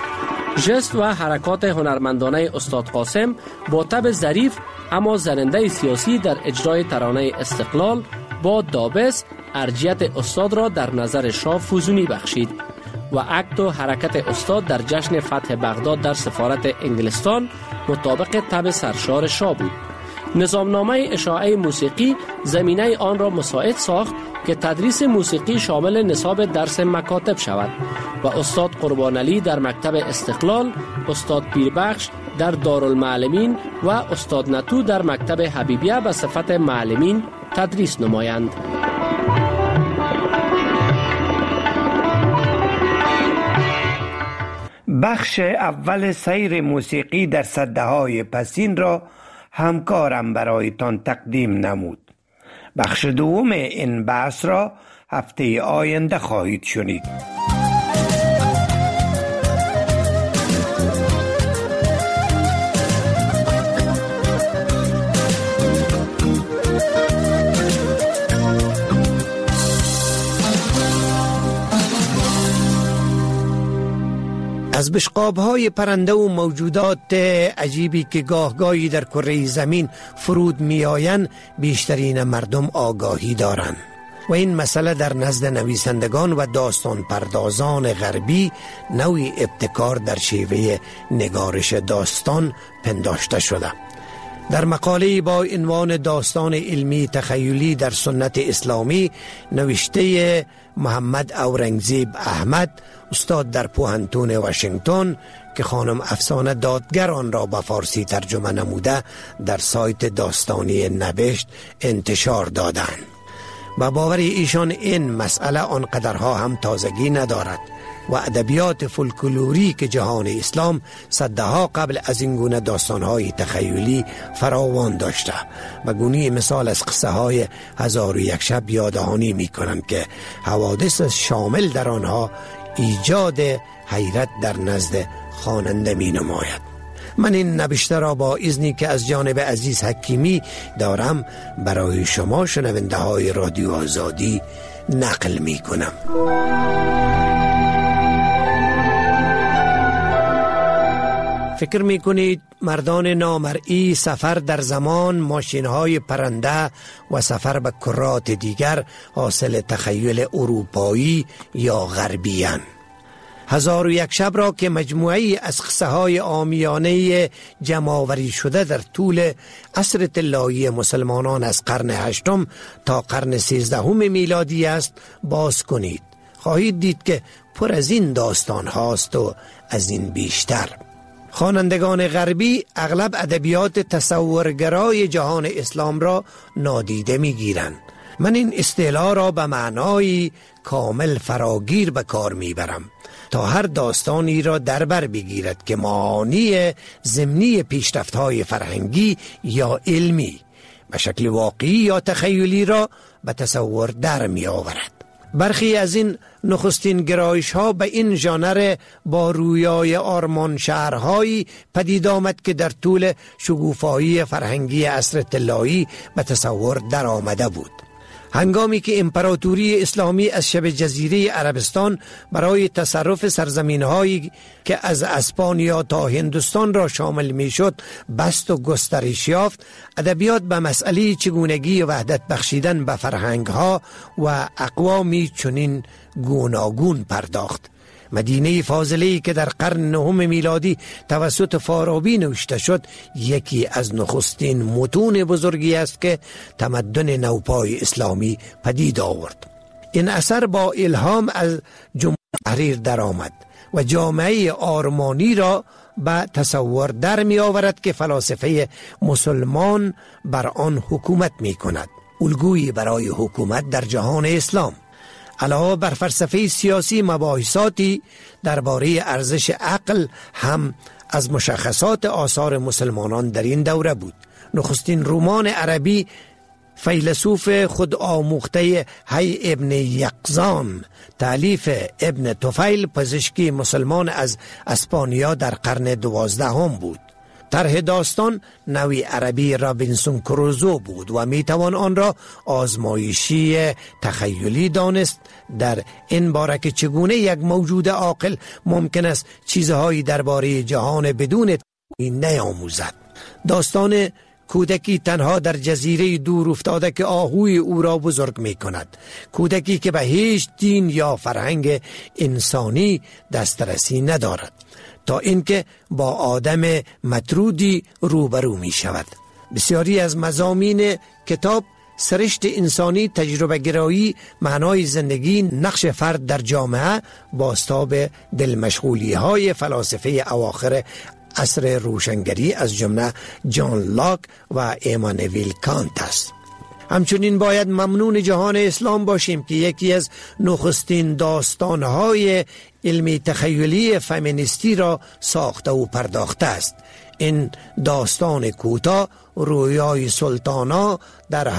ژست و حرکات هنرمندانه استاد قاسم با طبع ظریف اما زننده سیاسی در اجرای ترانه استقلال با دابس ارجیت استاد را در نظر شاه فزونی بخشید و عقد و حرکت استاد در جشن فتح بغداد در سفارت انگلستان مطابق طبع سرشار شاه بود. نظامنامه اشاعه موسیقی زمینه آن را مساعد ساخت که تدریس موسیقی شامل نصاب درس مکاتب شود و استاد قربان علی در مکتب استقلال، استاد پیربخش در دارالمعلمین و استاد نتو در مکتب حبیبیه به صفت معلمین تدریس نمایند. بخش اول سیر موسیقی در سده‌های پسین را همکارم برایتان تقدیم نمود. بخش دوم این بحث را هفته آینده خواهید شنید. از بشقاب‌های پرنده و موجودات عجیبی که گاهگاهی در کره زمین فرود می‌آیند بیشترین مردم آگاهی دارند. و این مسئله در نزد نویسندگان و داستان پردازان غربی نوعی ابتکار در شیوه نگارش داستان پنداشته شده. در مقاله با عنوان داستان علمی تخیلی در سنت اسلامی نوشته محمد اورنگزیب احمد، استاد در پوهنتون واشنگتن که خانم افسانه دادگر آن را به فارسی ترجمه نموده، در سایت داستانی نوشت انتشار دادند. و باور ایشان این مسئله آنقدرها هم تازگی ندارد و ادبیات فولکلوریک جهان اسلام صدها قبل از این گونه داستانهای تخیلی فراوان داشته و گونه مثال از قصه های 1001 شب یاددهانی می کنند که حوادث شامل در آنها ایجاد حیرت در نزد خواننده می نماید. من این نوشته را با اذنی که از جانب عزیز حکیمی دارم برای شما شنونده های رادیو آزادی نقل می کنم. فکر می کنید مردان نامرئی سفر در زمان، ماشین‌های پرنده و سفر به کرات دیگر حاصل تخیل اروپایی یا غربی اند؟ 1001 شب را که مجموعی از قصه های عامیانه جمع‌آوری شده در طول عصر طلایی مسلمانان از قرن 8 تا قرن 13 میلادی است باز کنید، خواهید دید که پر از این داستان هاست و از این بیشتر. خوانندگان غربی اغلب ادبیات تصورگرای جهان اسلام را نادیده می‌گیرند. من این اصطلاح را به معنای کامل فراگیر به کار میبرم تا هر داستانی را در بر بگیرد که معانی ضمنی پیشرفت‌های فرهنگی یا علمی به شکل واقعی یا تخیلی را به تصور در می آورد. برخی از این نخستین گرایش ها به این ژانر با رویای آرمان شهرهایی پدید آمد که در طول شگوفایی فرهنگی عصر طلایی به تصور در آمده بود. هنگامی که امپراتوری اسلامی از شبه جزیره عربستان برای تصرف سرزمین‌هایی که از اسپانیا تا هندوستان را شامل می‌شد بست و گسترش یافت، ادبیات به مسئله چگونگی وحدت بخشیدن به فرهنگ‌ها و اقوامی چنین گوناگون پرداخت. مدینه فاضله‌ای که در قرن 9 میلادی توسط فارابی نوشته شد یکی از نخستین متون بزرگی است که تمدن نوپای اسلامی پدید آورد. این اثر با الهام از جمهوری تحریر درآمد و جامعه آرمانی را به تصور در می آورد که فلاسفه مسلمان بر آن حکومت می کند، الگویی برای حکومت در جهان اسلام. علاوه بر فلسفه سیاسی، مباحثاتی درباره ارزش عقل هم از مشخصات آثار مسلمانان در این دوره بود. نخستین رمان عربی فیلسوف خود آموخته حی ابن یقظان تالیف ابن طفیل پزشکی مسلمان از اسپانیا در قرن 12 بود. طرح داستان نوی عربی رابینسون کروزو بود و میتوان آن را آزمایشی تخیلی دانست در این باره که چگونه یک موجود عاقل ممکن است چیزهایی درباره جهان بدون تعیین نیاموزد. داستان کودکی تنها در جزیره دور افتاده که آهوی او را بزرگ می کند، کودکی که به هیچ دین یا فرهنگ انسانی دسترسی ندارد تا اینکه با آدم مطرودی روبرو می شود. بسیاری از مضامین کتاب سرشت انسانی، تجربه گرایی، معنای زندگی، نقش فرد در جامعه بازتاب دلمشغولی های فلاسفه اواخر عصر روشنگری از جمله جان لاک و ایمانوئل کانت است. همچنین باید ممنون جهان اسلام باشیم که یکی از نخستین داستانهای علمی تخیلی فمینیستی را ساخته و پرداخته است. این داستان کوتاه رویای سلطانا در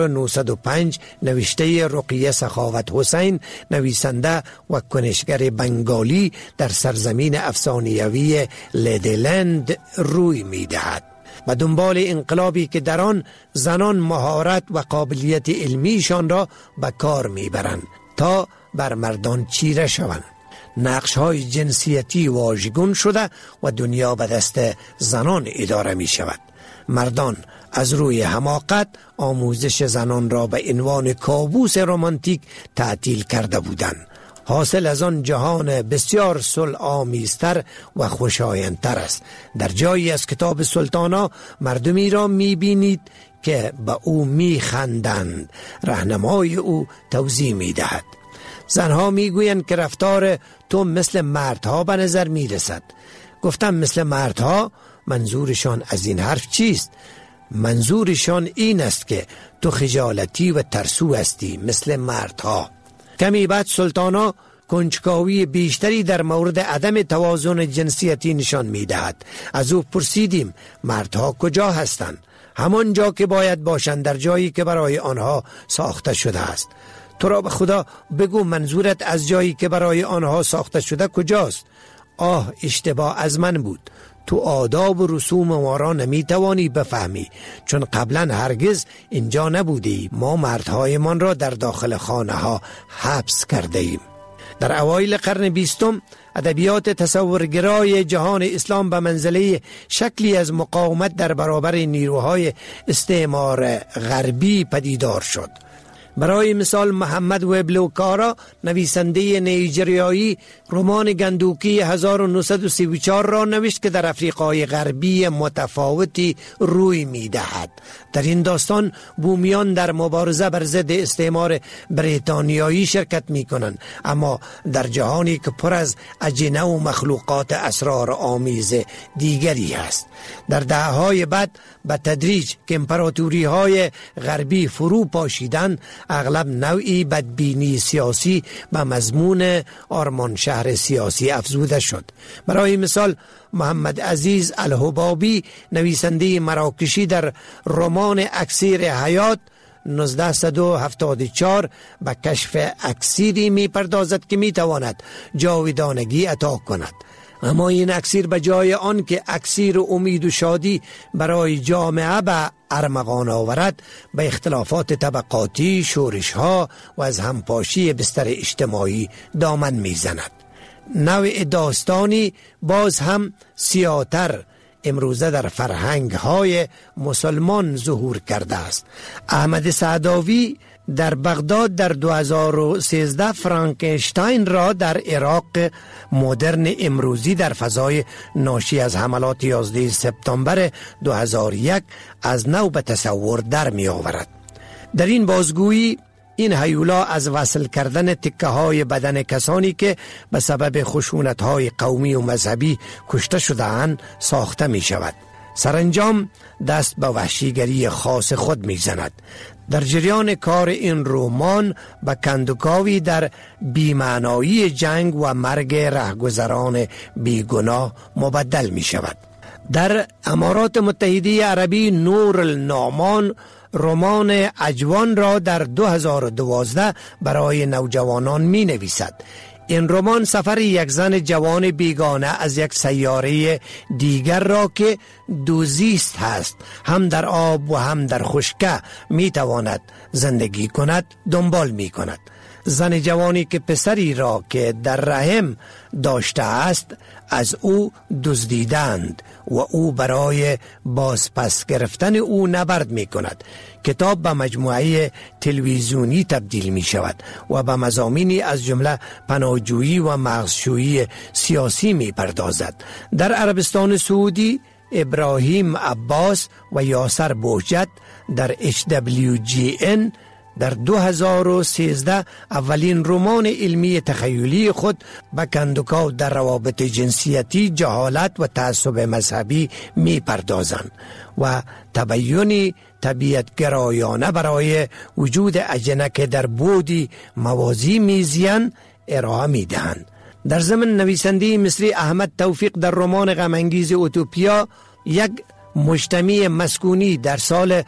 1905 نوشته رقیه سخاوت حسین، نویسنده و کنشگر بنگالی، در سرزمین افسانه‌ای لیدلند روی می‌دهد. و دنبال انقلابی که در آن زنان مهارت و قابلیت علمیشان را به کار میبرند تا بر مردان چیره شوند. نقش‌های جنسیتی واژگون شده و دنیا به دست زنان اداره می شود. مردان از روی حماقت آموزش زنان را به عنوان کابوس رمانتیک تعطیل کرده بودند. حاصل از آن جهان بسیار صلح آمیزتر و خوشایندتر است. در جایی از کتاب سلطانا مردمی را می بینید که به او می خندند. راهنمای او توضیح می دهد. زنها می گویند که رفتار تو مثل مردها به نظر می رسد. گفتم مثل مردها؟ منظورشان از این حرف چیست؟ منظورشان این است که تو خجالتی و ترسو هستی مثل مردها. کمی بعد سلطانا کنجکاوی بیشتری در مورد عدم توازن جنسیتی نشان می دهد. از او پرسیدیم مردها کجا هستند؟ همان جا که باید باشند، در جایی که برای آنها ساخته شده است. تو را به خدا بگو منظورت از جایی که برای آنها ساخته شده کجاست؟ آه، اشتباه از من بود. تو آداب و رسوم ما را نمی توانی بفهمی، چون قبلا هرگز اینجا نبودی. ما مردهایمان را در داخل خانه ها حبس کرده ایم. در اوایل قرن 20 ادبیات تصورگرای جهان اسلام به منزله شکلی از مقاومت در برابر نیروهای استعمار غربی پدیدار شد. برای مثال محمد وبلوکارا، نویسنده نیجریایی، رمان گندوکی 1934 را نوشت که در افریقای غربی متفاوتی روی می دهد. در این داستان بومیان در مبارزه بر ضد استعمار بریتانیایی شرکت می کنند، اما در جهانی که پر از اجنه و مخلوقات اسرار آمیز دیگری است. در دهه‌های بعد به تدریج که امپراتوری های غربی فرو پاشیدند، اغلب نوعی بدبینی سیاسی به مضمون آرمان شهر سیاسی افزوده شد. برای مثال محمد عزیز الحبابی، نویسنده مراکشی، در رمان اکسیر حیات 1974 به کشف اکسیری می پردازد که می تواند جاودانگی عطا کند. اما این اکسیر به جای آن که اکسیر امید و شادی برای جامعه به ارمغان آورد، به اختلافات طبقاتی، شورش‌ها و از همپاشی بستر اجتماعی دامن می‌زند. نوع داستانی باز هم سیاتر امروزه در فرهنگ‌های مسلمان ظهور کرده است. احمد سعداوی در بغداد در 2013 فرانکشتاین را در عراق مدرن امروزی در فضای ناشی از حملات 11 سپتامبر 2001 از نو به تصور در می آورد. در این بازگویی این هیولا از وصل کردن تکه های بدن کسانی که به سبب خشونت های قومی و مذهبی کشته شده اند ساخته می شود. سرانجام دست به وحشیگری خاص خود می زند. در جریان کار این رمان به کندوکاوی در بی‌معنایی جنگ و مرگ رهگذران بیگناه مبدل می شود. در امارات متحده عربی نور النعمان رمان اجوان را در 2012 برای نوجوانان می نویسد. این رمان سفر یک زن جوان بیگانه از یک سیاره دیگر را که دوزیست هست، هم در آب و هم در خشکه می تواند زندگی کند دنبال می کند. زن جوانی که پسری را که در رحم داشته است از او دزدیدند و او برای بازپس گرفتن او نبرد می کند. کتاب به مجموعه تلویزیونی تبدیل می شود و به مضامینی از جمله پناهجویی و مغزشویی سیاسی می پردازد. در عربستان سعودی ابراهیم عباس و یاسر بوجت در HWGN در 2013 اولین رمان علمی تخیلی خود به کندوکاو در روابط جنسیتی، جهالت و تعصب مذهبی می پردازند و تبیینی طبیعت گرایانه برای وجود اجنه که در بودی موازی میزیان ارائه می دهند. در ضمن نویسنده مصری احمد توفیق در رمان غم‌انگیز اوتوپیا یک مجتمع مسکونی در سال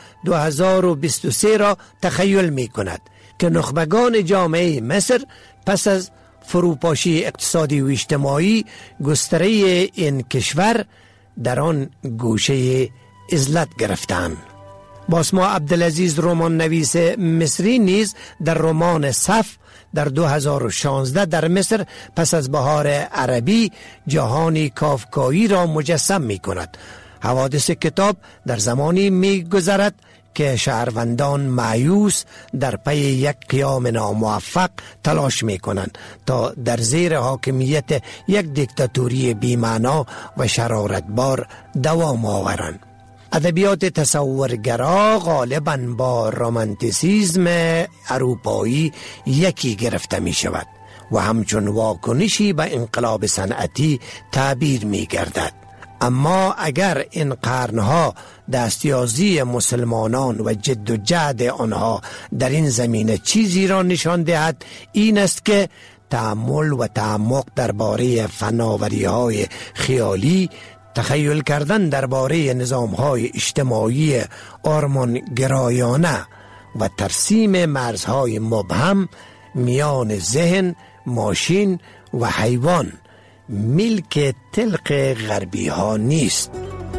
2023 را تخیل می کند که نخبگان جامعه مصر پس از فروپاشی اقتصادی و اجتماعی گستره این کشور در آن گوشه عزلت گرفتند. باسما عبدالعزیز رمان نویس مصری نیز در رمان صف در 2016 در مصر پس از بهار عربی جهانی کافکایی را مجسم می کند. حوادث کتاب در زمانی می گذرد که شهروندان مایوس در پی یک قیام ناموفق تلاش می کنند تا در زیر حاکمیت یک دیکتاتوری بی‌معنا و شرارتبار دوام آورند. ادبیات تصورگرا غالباً با رمانتیسیسم اروپایی یکی گرفته می شود و همچون واکنشی به انقلاب صنعتی تعبیر می گردد. اما اگر این قرنها دستیازی مسلمانان و جد و جهد آنها در این زمینه چیزی را نشان دهد، این است که تأمل و تعمق درباره فناوری‌های خیالی، تخیل کردن درباره نظام‌های اجتماعی آرمانگرایانه و ترسیم مرزهای مبهم میان ذهن، ماشین و حیوان ملک تلق غربی ها نیست.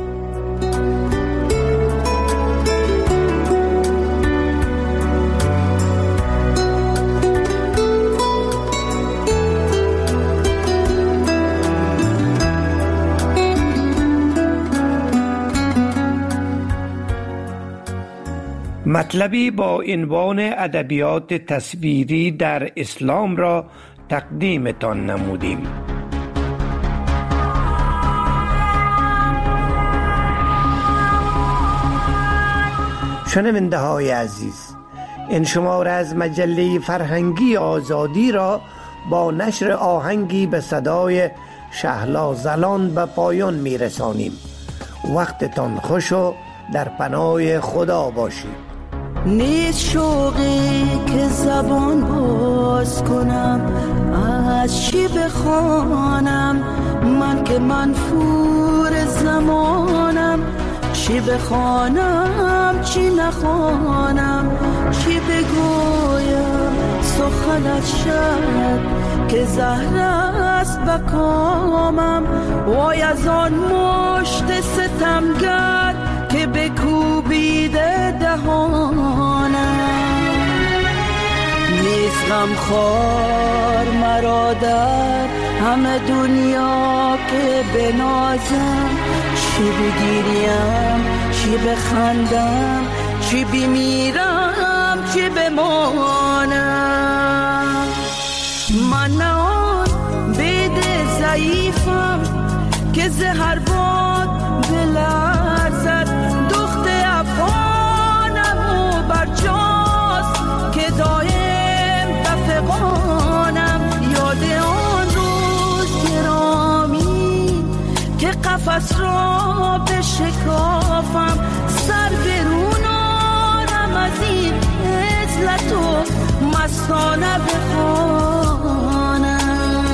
مطلبی با عنوان ادبیات تصویری در اسلام را تقدیمتان نمودیم. شنونده های عزیز، این شماره از مجله فرهنگی آزادی را با نشر آهنگی به صدای شهلا زلان به پایان می رسانیم. وقتتان خوش و در پناه خدا باشید. نیست شوقی که زبان باز کنم، از چی بخوانم من که منفور زمانم، چی بخوانم چی نخوانم، چی بگویم سخنت شد که زهر است بکامم، وای از آن مشت ستمگر که بکوبیده دهانم. نیست غمخوار مرا در همه دنیا که بنازم، چی بگیریم چی بخندم، چی بمیرم چی بمانم. من نه آن بید ضعیفم که زهر باد بلرزد، دخت افغانم و برجاست که دایم بفغانم. یاد آن روز گرامی که قفس را بشکافم، سر برونارم از این عزلت و مستانه بخوانم.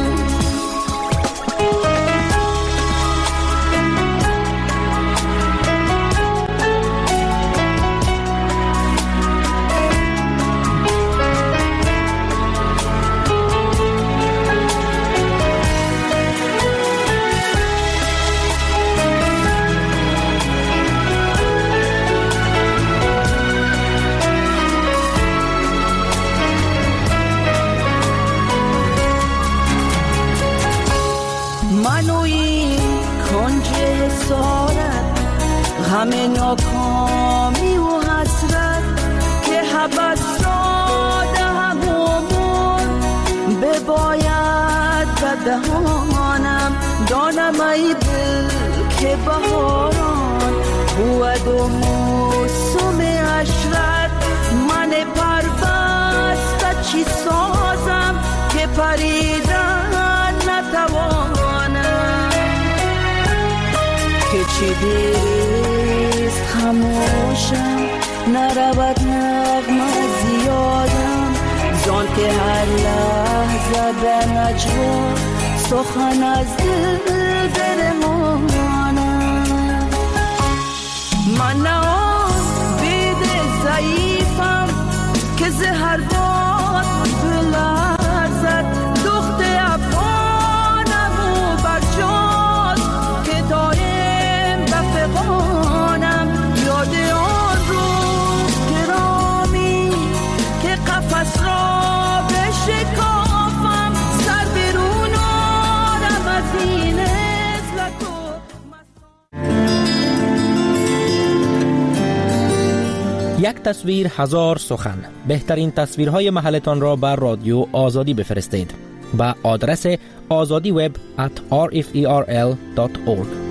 همه ناکامی و حسرت که حبس داده همون بباید بدهانم. دانم ای دل که بهاران بود و موسم عشرت، من پربسته چی سازم که پریدن نتوانم. که چی دیست خموشم نرود نغمه زیادم، زان که هر لحظه به نجوا سخن از دل برمانم. من نه آن بید ضعیفم که زهر باد بلرزد، دخت افغانم و برجاست که دایم بفغانم. یاد آن روز یک تصویر هزار سخن. بهترین تصویرهای محلتان را بر رادیو آزادی بفرستید. با آدرس azadiweb@rferl.org.